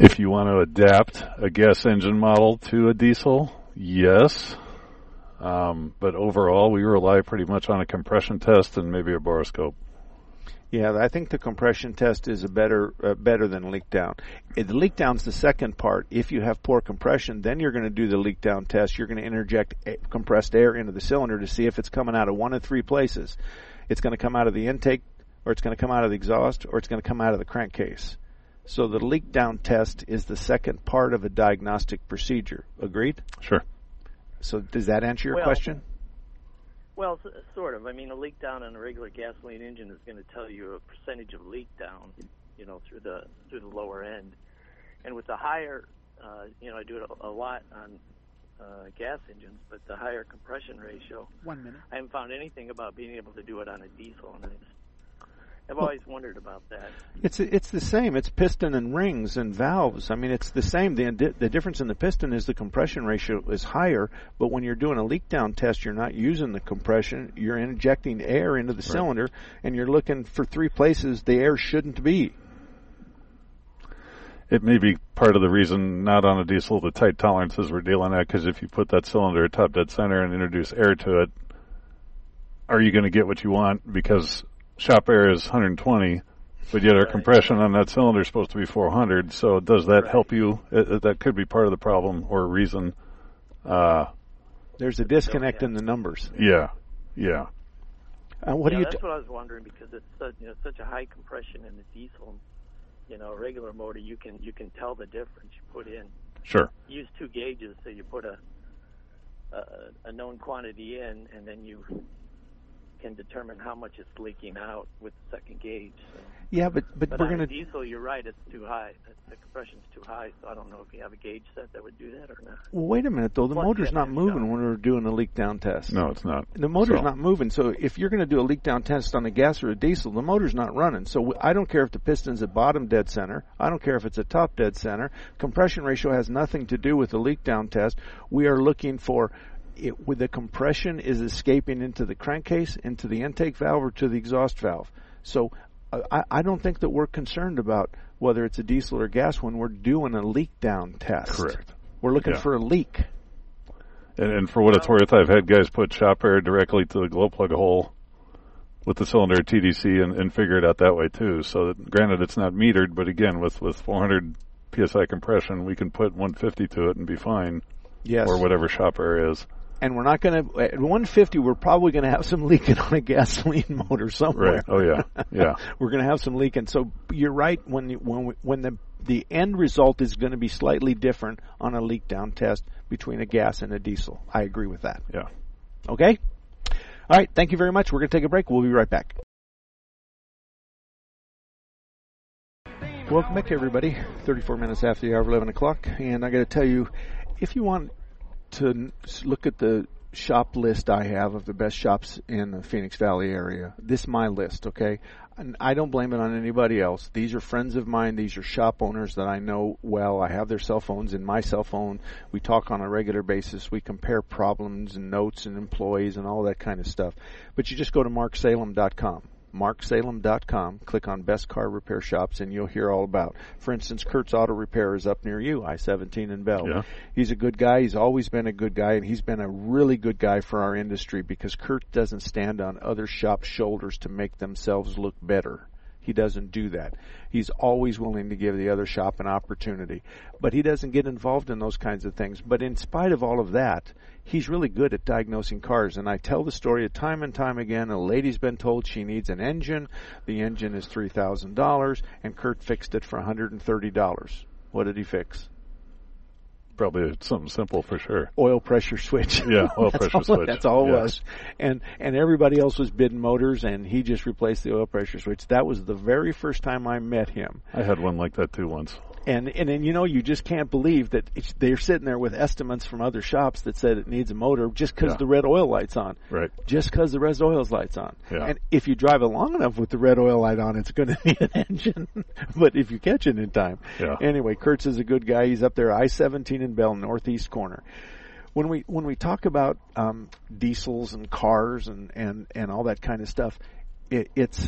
If you want to adapt a gas engine model to a diesel, yes. But overall, we rely pretty much on a compression test and maybe a borescope. Yeah, I think the compression test is better than leak down. The leak down's the second part. If you have poor compression, then you're going to do the leak down test. You're going to interject compressed air into the cylinder to see if it's coming out of one of three places. It's going to come out of the intake, or it's going to come out of the exhaust, or it's going to come out of the crankcase. So the leak down test is the second part of a diagnostic procedure. Agreed? Sure. So does that answer your question? Well, sort of. I mean, a leak down on a regular gasoline engine is going to tell you a percentage of leak down, through the lower end. And with the higher, I do it a lot on gas engines, but the higher compression ratio. 1 minute. I haven't found anything about being able to do it on a diesel, and I've always wondered about that. It's the same. It's piston and rings and valves. I mean, it's the same. The difference in the piston is the compression ratio is higher, but when you're doing a leak down test, you're not using the compression. You're injecting air into the cylinder, and you're looking for three places the air shouldn't be. It may be part of the reason, not on a diesel, the tight tolerances we're dealing at, because if you put that cylinder top dead center and introduce air to it, are you going to get what you want? Because shop air is 120, but yet our compression on that cylinder is supposed to be 400. So does that help you? That could be part of the problem or reason. There's a disconnect in the numbers. Yeah. That's what I was wondering, because it's such a high compression in the diesel. A regular motor, you can tell the difference you put in. Sure. Use two gauges, so you put a known quantity in, and then you can determine how much it's leaking out with the second gauge. So. Yeah, but we're on going to diesel, you're right, it's too high. The compression's too high, so I don't know if you have a gauge set that would do that or not. Well, wait a minute, though. The motor's not moving when we're doing a leak down test. No, it's not. The motor's not moving. So if you're going to do a leak down test on a gas or a diesel, the motor's not running. So I don't care if the piston's at bottom dead center. I don't care if it's at top dead center. Compression ratio has nothing to do with the leak down test. We are looking for with the compression is escaping into the crankcase, into the intake valve, or to the exhaust valve. So I don't think that we're concerned about whether it's a diesel or gas when we're doing a leak down test. Correct. We're looking for a leak. And for what it's worth, I've had guys put shop air directly to the glow plug hole with the cylinder TDC and figure it out that way too. So granted, it's not metered, but again, with 400 PSI compression, we can put 150 to it and be fine. Yes. Or whatever shop air is. And we're not going to, at 150, we're probably going to have some leaking on a gasoline motor somewhere. Right. Oh, yeah. Yeah. We're going to have some leaking. So you're right when the end result is going to be slightly different on a leak down test between a gas and a diesel. I agree with that. Yeah. Okay? All right. Thank you very much. We're going to take a break. We'll be right back. Welcome back, everybody. 34 minutes after the hour of 11 o'clock. And I got to tell you, if you want to look at the shop list I have of the best shops in the Phoenix Valley area, this is my list, okay? And I don't blame it on anybody else. These are friends of mine. These are shop owners that I know well. I have their cell phones in my cell phone. We talk on a regular basis. We compare problems and notes and employees and all that kind of stuff. But you just go to marksalem.com. marksalem.com, click on Best Car Repair Shops, and you'll hear all about. For instance, Kurt's Auto Repair is up near you, I-17 in Bell. Yeah. He's a good guy. He's always been a good guy, and he's been a really good guy for our industry because Kurt doesn't stand on other shops' shoulders to make themselves look better. He doesn't do that. He's always willing to give the other shop an opportunity. But he doesn't get involved in those kinds of things. But in spite of all of that, he's really good at diagnosing cars. And I tell the story time and time again. A lady's been told she needs an engine. The engine is $3,000, and Kurt fixed it for $130. What did he fix? Probably something simple for sure. Oil pressure switch. Yeah, oil pressure switch. That's all it was. And everybody else was bidding motors, and he just replaced the oil pressure switch. That was the very first time I met him. I had one like that too once. And you just can't believe that they're sitting there with estimates from other shops that said it needs a motor just because the red oil light's on. Right. Just because the red oil light's on. Yeah. And if you drive it long enough with the red oil light on, it's going to need an engine. But if you catch it in time. Yeah. Anyway, Kurtz is a good guy. He's up there, I-17 in Bell, northeast corner. When we talk about diesels and cars and all that kind of stuff, it's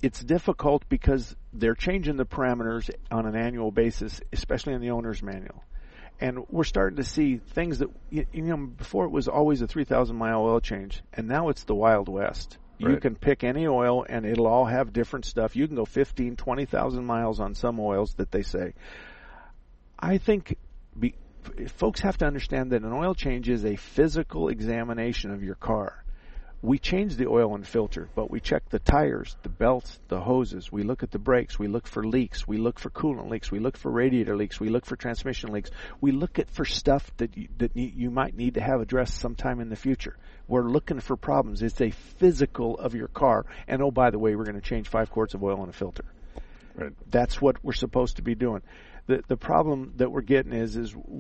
it's difficult because they're changing the parameters on an annual basis, especially in the owner's manual. And we're starting to see things that, before it was always a 3,000-mile oil change, and now it's the Wild West. You can pick any oil, and it'll all have different stuff. You can go 15, 20,000 miles on some oils that they say. I think folks have to understand that an oil change is a physical examination of your car. We change the oil and filter, but we check the tires, the belts, the hoses. We look at the brakes. We look for leaks. We look for coolant leaks. We look for radiator leaks. We look for transmission leaks. We look for stuff that you might need to have addressed sometime in the future. We're looking for problems. It's a physical of your car. And, oh, by the way, we're going to change 5 quarts of oil and a filter. Right. That's what we're supposed to be doing. The problem that we're getting is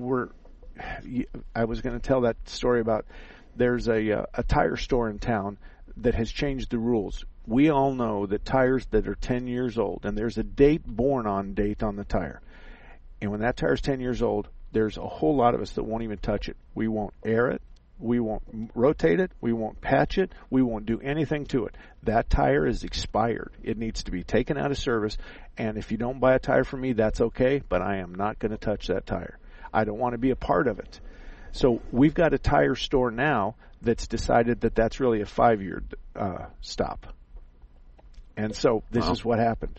I was going to tell that story about there's a tire store in town that has changed the rules. We all know that tires that are 10 years old, and there's a born on date on the tire. And when that tire is 10 years old, there's a whole lot of us that won't even touch it. We won't air it. We won't rotate it. We won't patch it. We won't do anything to it. That tire is expired. It needs to be taken out of service. And if you don't buy a tire from me, that's okay, but I am not going to touch that tire. I don't want to be a part of it. So we've got a tire store now that's decided that that's really a 5-year stop. And so this is what happened.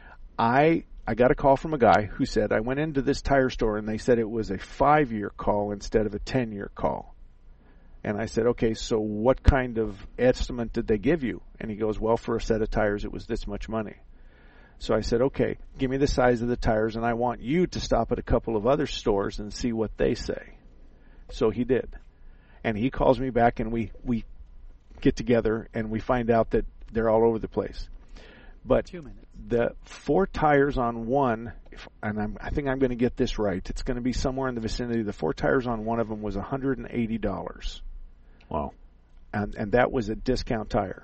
I got a call from a guy who said, I went into this tire store and they said it was a 5-year call instead of a 10-year call. And I said, okay, so what kind of estimate did they give you? And he goes, well, for a set of tires, it was this much money. So I said, okay, give me the size of the tires, and I want you to stop at a couple of other stores and see what they say. So he did. And he calls me back, and we get together, and we find out that they're all over the place. But 2 minutes. The 4 tires on one, I think I'm going to get this right, it's going to be somewhere in the vicinity, the 4 tires on one of them was $180. Wow. And that was a discount tire.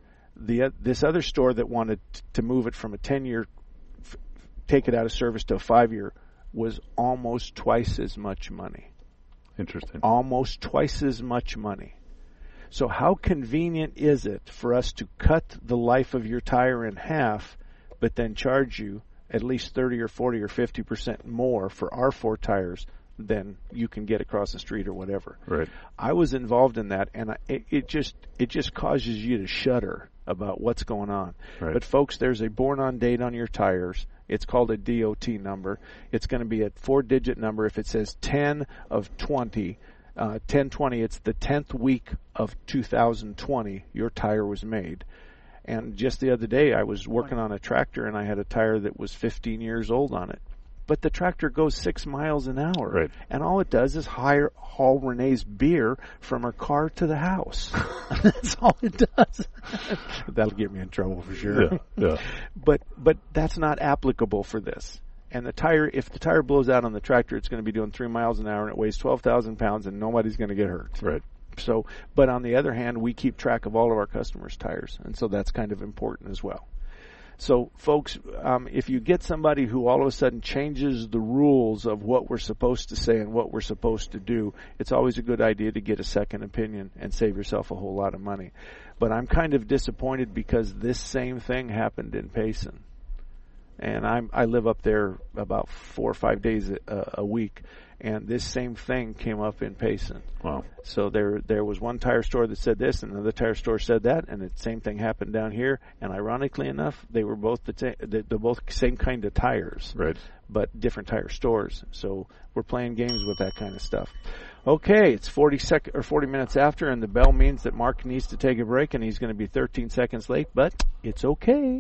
This other store that wanted to move it from a 10-year, take it out of service to a 5-year, was almost twice as much money. Interesting. Almost twice as much money. So how convenient is it for us to cut the life of your tire in half, but then charge you at least 30 or 40 or 50% more for our 4 tires than you can get across the street or whatever? Right. I was involved in that, and it just causes you to shudder about what's going on. Right. But folks, there's a born-on date on your tires. It's called a DOT number. It's going to be a 4-digit number. If it says 10 of 20, 10/20, it's the 10th week of 2020 your tire was made. And just the other day, I was working on a tractor, and I had a tire that was 15 years old on it. But the tractor goes 6 miles an hour. Right. And all it does is haul Renee's beer from her car to the house. That's all it does. That'll get me in trouble for sure. Yeah. But that's not applicable for this. And if the tire blows out on the tractor, it's going to be doing 3 miles an hour, and it weighs 12,000 pounds, and nobody's going to get hurt. Right. So, but on the other hand, we keep track of all of our customers' tires, and so that's kind of important as well. So, folks, if you get somebody who all of a sudden changes the rules of what we're supposed to say and what we're supposed to do, it's always a good idea to get a second opinion and save yourself a whole lot of money. But I'm kind of disappointed because this same thing happened in Payson. And I live up there about 4 or 5 days a week, and this same thing came up in Payson. Wow. So there was one tire store that said this, and another tire store said that, and the same thing happened down here. And ironically enough, they were both the both same kind of tires, right? But different tire stores. So we're playing games with that kind of stuff. Okay, it's 40 minutes after, and the bell means that Mark needs to take a break, and he's going to be 13 seconds late, but it's okay.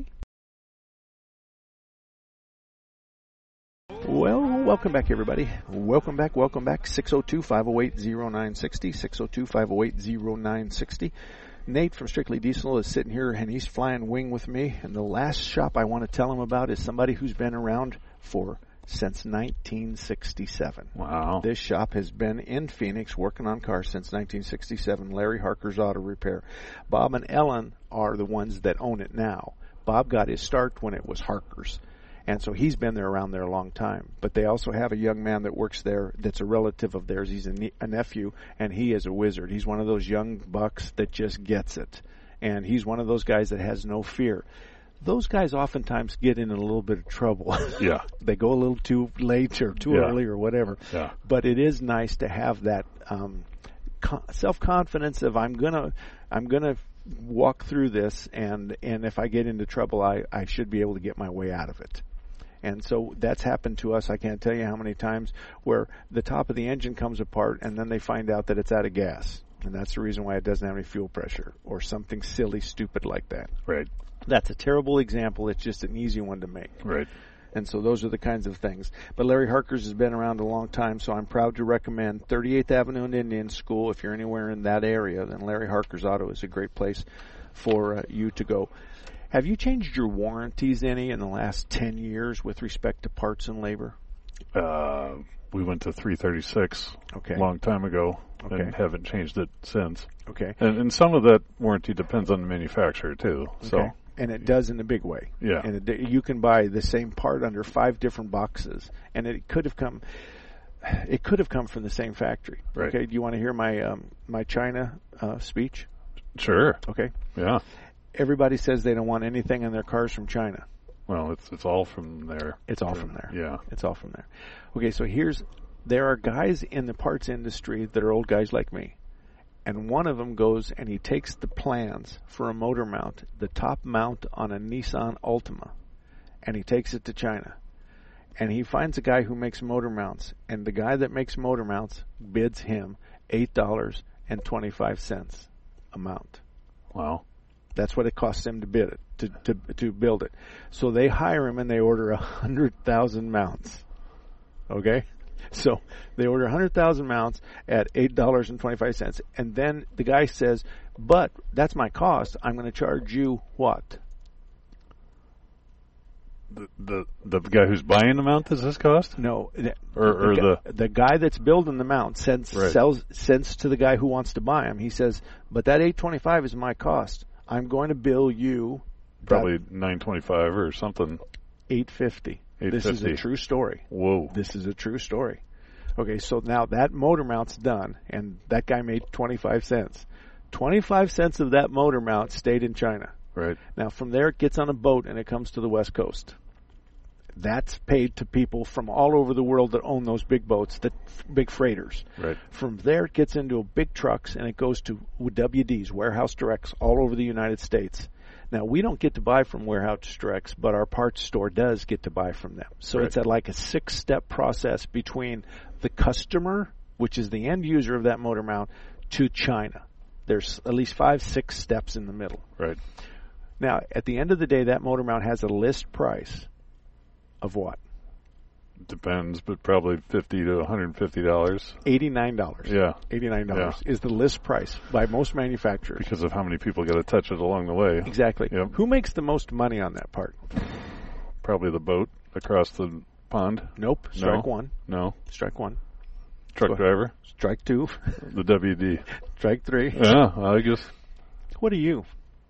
Well, welcome back, everybody. Welcome back. 602-508-0960, 602-508-0960. Nate from Strictly Diesel is sitting here, and he's flying wing with me. And the last shop I want to tell him about is somebody who's been around since 1967. Wow. This shop has been in Phoenix working on cars since 1967, Larry Harker's Auto Repair. Bob and Ellen are the ones that own it now. Bob got his start when it was Harker's. And so he's been there around there a long time. But they also have a young man that works there that's a relative of theirs. He's a nephew, and he is a wizard. He's one of those young bucks that just gets it. And he's one of those guys that has no fear. those guys oftentimes get in a little bit of trouble. Yeah. They go a little too late or too early or whatever. Yeah. But it is nice to have that self-confidence of I'm gonna walk through this, and if I get into trouble, I should be able to get my way out of it. And so that's happened to us. I can't tell you how many times where the top of the engine comes apart and then they find out that it's out of gas. And that's the reason why it doesn't have any fuel pressure or something silly, stupid like that. Right. That's a terrible example. It's just an easy one to make. Right. And so those are the kinds of things. But Larry Harkers has been around a long time, so I'm proud to recommend 38th Avenue and Indian School. If you're anywhere in that area, then Larry Harkers Auto is a great place for you to go. Have you changed your warranties any in the last 10 years with respect to parts and labor? We went to 336 a long time ago and haven't changed it since. Okay. And some of that warranty depends on the manufacturer, too. So. Okay. And it does in a big way. Yeah. And you can buy the same part under 5 different boxes, and it could have come from the same factory. Right. Okay. Do you want to hear my China speech? Sure. Okay. Yeah. Everybody says they don't want anything in their cars from China. Well, it's all from there. It's all from there. Yeah. It's all from there. Okay, so there are guys in the parts industry that are old guys like me. And one of them goes and he takes the plans for a motor mount, the top mount on a Nissan Altima, and he takes it to China. And he finds a guy who makes motor mounts, and the guy that makes motor mounts bids him $8.25 a mount. Wow. That's what it costs him to bid it, to build it. So they hire him and they order 100,000 mounts. Okay? So they order 100,000 mounts at $8.25, and then the guy says, but that's my cost. I'm going to charge you what? The guy who's buying the mount is his cost? No. The guy that's building the mount sends to the guy who wants to buy him. He says, but that $8.25 is my cost. I'm going to bill you probably $9.25 or something. $8.50. This is a true story. Whoa. This is a true story. Okay, so now that motor mount's done, and that guy made 25 cents. 25 cents of that motor mount stayed in China. Right. Now, from there, it gets on a boat, and it comes to the West Coast. That's paid to people from all over the world that own those big boats, the big freighters. Right. From there, it gets into big trucks, and it goes to WDs, warehouse directs, all over the United States. Now, we don't get to buy from warehouse directs, but our parts store does get to buy from them. So it's like a 6-step process between the customer, which is the end user of that motor mount, to China. There's at least 5-6 steps in the middle. Right. Now, at the end of the day, that motor mount has a list price of what? Depends, but probably $50 to $150. $89. Yeah. $89 is the list price by most manufacturers. Because of how many people got to touch it along the way. Exactly. Yep. Who makes the most money on that part? Probably the boat across the pond. Nope. Strike one. No. Strike one. Truck driver. Strike two. The WD. Strike three. Yeah, I guess. What are you?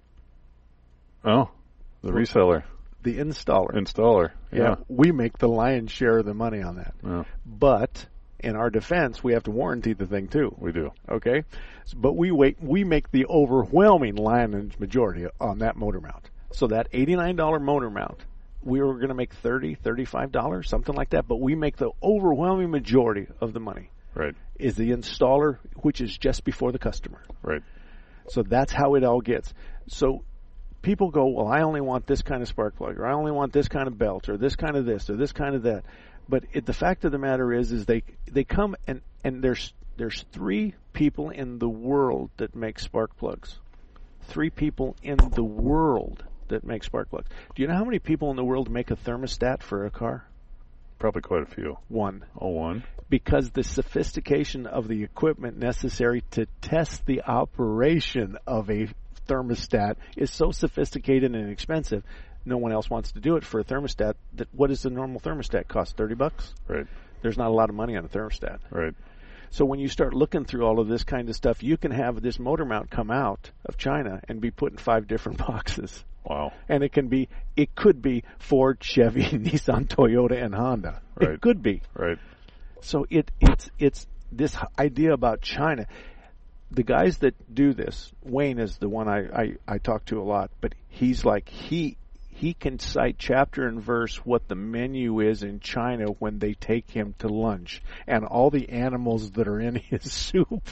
Oh, the reseller. The installer. Yeah. We make the lion's share of the money on that. Yeah. But in our defense, we have to warranty the thing too. We do. Okay? But we make the overwhelming lion's majority on that motor mount. So that $89 motor mount, we were going to make $30, $35, something like that, but we make the overwhelming majority of the money. Right. Is the installer, which is just before the customer. Right. So that's how it all gets. So people go, well, I only want this kind of spark plug, or I only want this kind of belt, or this kind of this, or this kind of that. But the fact of the matter is they come and there's 3 people in the world that make spark plugs. 3 people in the world that make spark plugs. Do you know how many people in the world make a thermostat for a car? Probably quite a few. 1. Oh, 1. Because the sophistication of the equipment necessary to test the operation of a thermostat is so sophisticated and expensive, no one else wants to do it for a thermostat. What does the normal thermostat cost? $30? Right. There's not a lot of money on a thermostat. Right. So when you start looking through all of this kind of stuff, you can have this motor mount come out of China and be put in 5 different boxes. Wow. And it could be Ford, Chevy, Nissan, Toyota, and Honda. Right. It could be. Right. So it's this idea about China. The guys that do this, Wayne is the one I talk to a lot, but he's like he he can cite chapter and verse what the menu is in China when they take him to lunch and all the animals that are in his soup.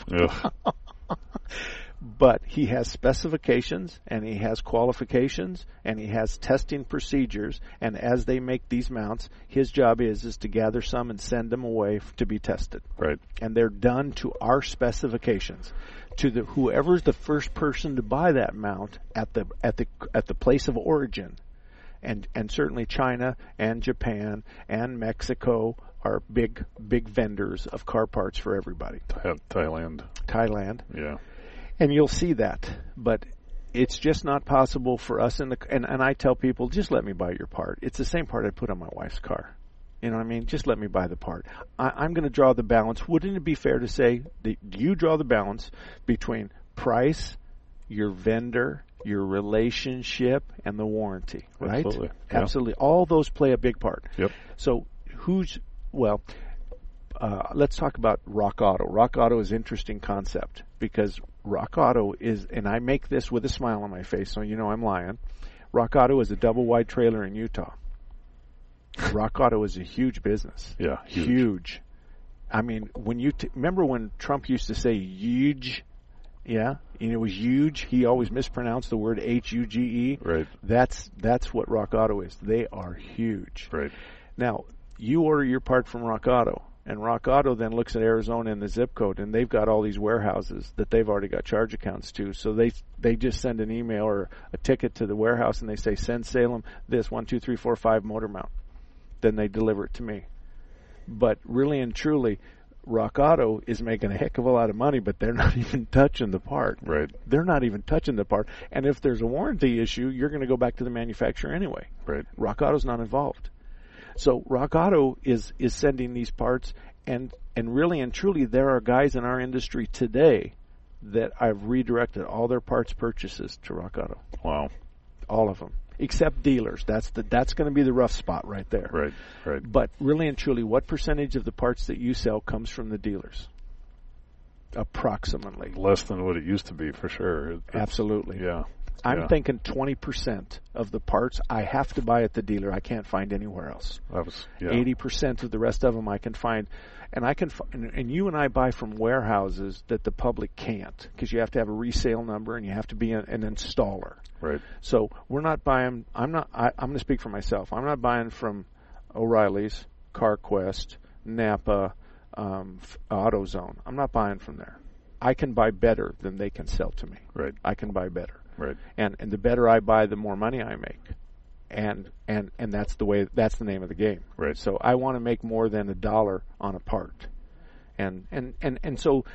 But he has specifications, and he has qualifications, and he has testing procedures, and as they make these mounts, his job is to gather some and send them away to be tested. Right. And they're done to our specifications. To the whoever's the first person to buy that mount at the place of origin, and certainly China and Japan and Mexico are big vendors of car parts for everybody. Thailand. Yeah. And you'll see that, but it's just not possible for us and I tell people, just let me buy your part. It's the same part I put on my wife's car. You know what I mean? Just let me buy the part. I'm going to draw the balance. Wouldn't it be fair to say that you draw the balance between price, your vendor, your relationship, and the warranty, right? Absolutely. Absolutely. All those play a big part. Yep. So let's talk about Rock Auto. Rock Auto is an interesting concept because Rock Auto is, and I make this with a smile on my face, so you know I'm lying. Rock Auto is a double wide trailer in Utah. Rock Auto is a huge business. Yeah, huge. I mean, when you remember when Trump used to say huge, yeah, and it was huge. He always mispronounced the word H-U-G-E. Right. That's what Rock Auto is. They are huge. Right. Now, you order your part from Rock Auto, and Rock Auto then looks at Arizona and the zip code, and they've got all these warehouses that they've already got charge accounts to. So they just send an email or a ticket to the warehouse, and they say, send Salem this 1, 2, 3, 4, 5 motor mount. Then they deliver it to me. But really and truly, Rock Auto is making a heck of a lot of money, but they're not even touching the part. Right. They're not even touching the part. And if there's a warranty issue, you're going to go back to the manufacturer anyway. Right. Rock Auto's not involved. So Rock Auto is sending these parts, and really and truly, there are guys in our industry today that I've redirected all their parts purchases to Rock Auto. Wow. All of them. Except dealers. That's going to be the rough spot right there. Right. But really and truly, what percentage of the parts that you sell comes from the dealers? Approximately. Less than what it used to be, for sure. Absolutely. Yeah. I'm thinking 20% of the parts I have to buy at the dealer. I can't find anywhere else. 80% of the rest of them I can find. And and you and I buy from warehouses that the public can't, because you have to have a resale number and you have to be an installer. Right. So we're not buying. I'm going to speak for myself. I'm not buying from O'Reilly's, CarQuest, Napa, AutoZone. I'm not buying from there. I can buy better than they can sell to me. Right. I can buy better. Right. And the better I buy, the more money I make. And that's the name of the game. Right. So I want to make more than $1 on a part. And so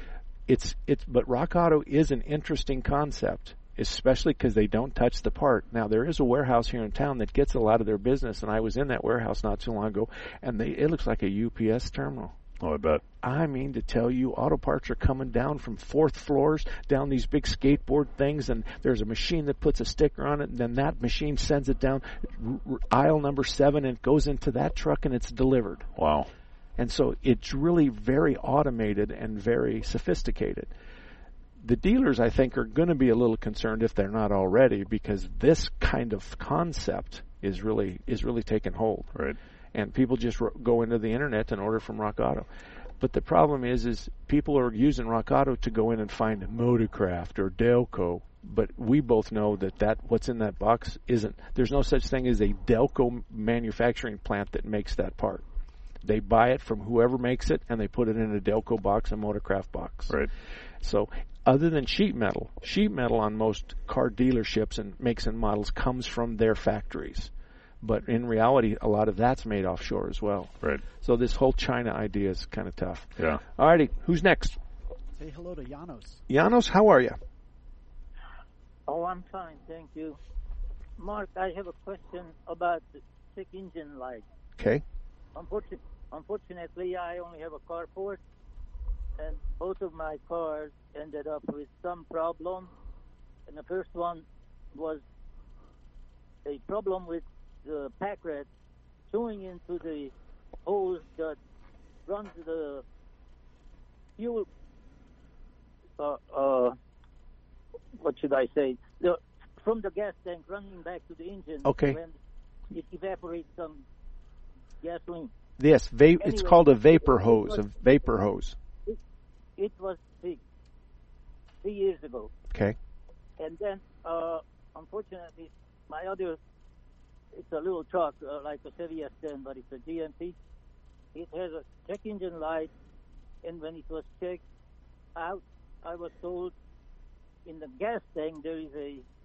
but Rock Auto is an interesting concept, especially because they don't touch the part. Now, there is a warehouse here in town that gets a lot of their business, and I was in that warehouse not too long ago, and it looks like a UPS terminal. Oh, I bet. I mean to tell you, auto parts are coming down from 4th floors, down these big skateboard things, and there's a machine that puts a sticker on it, and then that machine sends it down aisle number 7, and it goes into that truck, and it's delivered. Wow. And so it's really very automated and very sophisticated. The dealers, I think, are going to be a little concerned if they're not already, because this kind of concept is really taking hold. Right. And people just go into the internet and order from Rock Auto. But the problem is people are using Rock Auto to go in and find Motorcraft or Delco. But we both know that what's in that box there's no such thing as a Delco manufacturing plant that makes that part. They buy it from whoever makes it, and they put it in a Delco box, a Motorcraft box. Right. So other than sheet metal on most car dealerships and makes and models comes from their factories. But in reality, a lot of that's made offshore as well. Right. So this whole China idea is kind of tough. Yeah. All righty. Who's next? Say hello to Janos. Janos, how are you? Oh, I'm fine, thank you. Mark, I have a question about the check engine light. Okay. Unfortunately, I only have a carport, and both of my cars ended up with some problem. And the first one was a problem with the pack rat chewing into the hose that runs the fuel. What should I say? from the gas tank running back to the engine Okay. when it evaporates some gasoline. Yes, it's called a vapor hose. It was fixed 3 years ago. Okay. And then, unfortunately, my other, it's a little truck, like a Chevy S10, but it's a GMC. It has a check engine light, and when it was checked out, I was told in the gas tank there is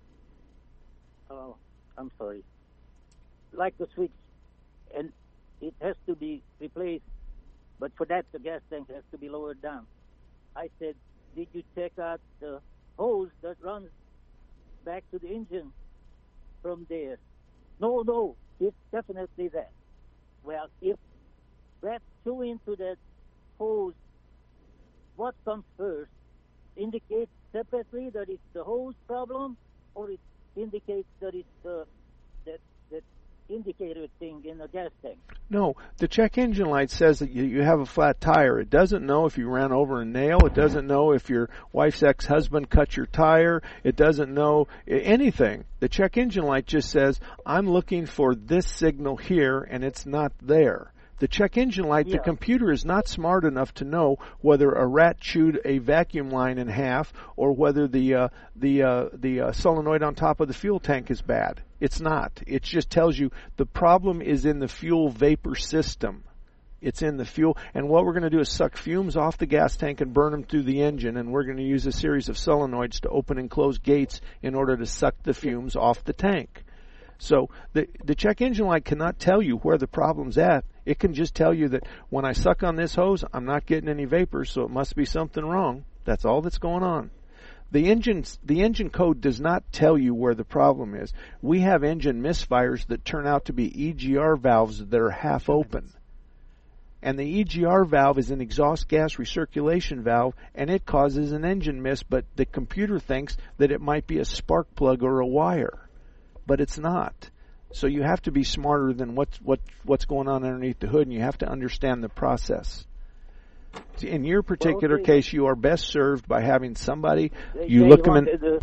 like a switch, and it has to be replaced, but for that the gas tank has to be lowered down. I said, did you check out the hose that runs back to the engine from there? No, it's definitely that. Well, if that's two into that hose, what comes first? Indicates separately that it's the hose problem, or it indicates that it's that indicator thing in the gas tank? No, the check engine light says that you have a flat tire. It doesn't know if you ran over a nail. It doesn't know if your wife's ex-husband cut your tire. It doesn't know anything. The check engine light just says, I'm looking for this signal here, and it's not there. The check engine light, the computer is not smart enough to know whether a rat chewed a vacuum line in half or whether the solenoid on top of the fuel tank is bad. It's not. It just tells you the problem is in the fuel vapor system. It's in the fuel. And what we're going to do is suck fumes off the gas tank and burn them through the engine. And we're going to use a series of solenoids to open and close gates in order to suck the fumes off the tank. So the check engine light cannot tell you where the problem's at. It can just tell you that when I suck on this hose, I'm not getting any vapor, so it must be something wrong. That's all that's going on. The engine code does not tell you where the problem is. We have engine misfires that turn out to be EGR valves that are half open. And the EGR valve is an exhaust gas recirculation valve, and it causes an engine miss, but the computer thinks that it might be a spark plug or a wire. But it's not. So you have to be smarter than what's going on underneath the hood, and you have to understand the process. In your particular case, you are best served by having somebody. They wanted a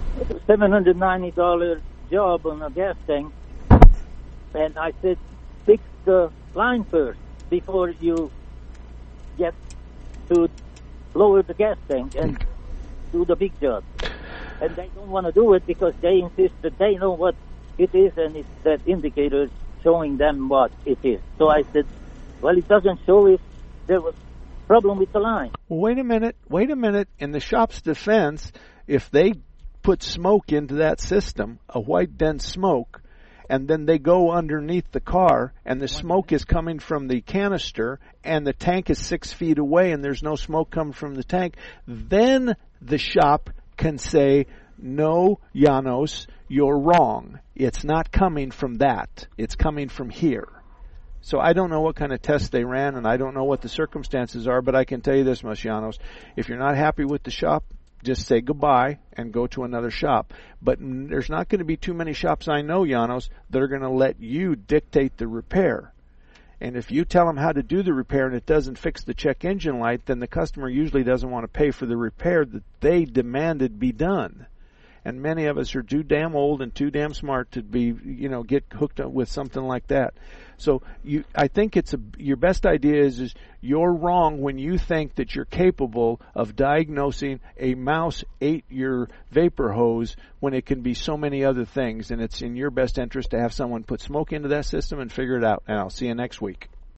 $790 job on a gas tank, and I said, fix the line first before you get to lower the gas tank and do the big job. And they don't want to do it because they insist that they know what it is, and it's that indicator showing them what it is. So I said, well, it doesn't show if there was a problem with the line. Well, wait a minute. In the shop's defense, if they put smoke into that system, a white dense smoke, and then they go underneath the car, and the smoke is coming from the canister, and the tank is 6 feet away, and there's no smoke coming from the tank, then the shop can say, no, Janos, you're wrong. It's not coming from that. It's coming from here. So I don't know what kind of tests they ran, and I don't know what the circumstances are, but I can tell you this much, Janos. If you're not happy with the shop, just say goodbye and go to another shop. But there's not going to be too many shops I know, Janos, that are going to let you dictate the repair. And if you tell them how to do the repair and it doesn't fix the check engine light, then the customer usually doesn't want to pay for the repair that they demanded be done. And many of us are too damn old and too damn smart to be, get hooked up with something like that. So I think your best idea is you're wrong when you think that you're capable of diagnosing a mouse ate your vapor hose when it can be so many other things. And it's in your best interest to have someone put smoke into that system and figure it out. And I'll see you next week.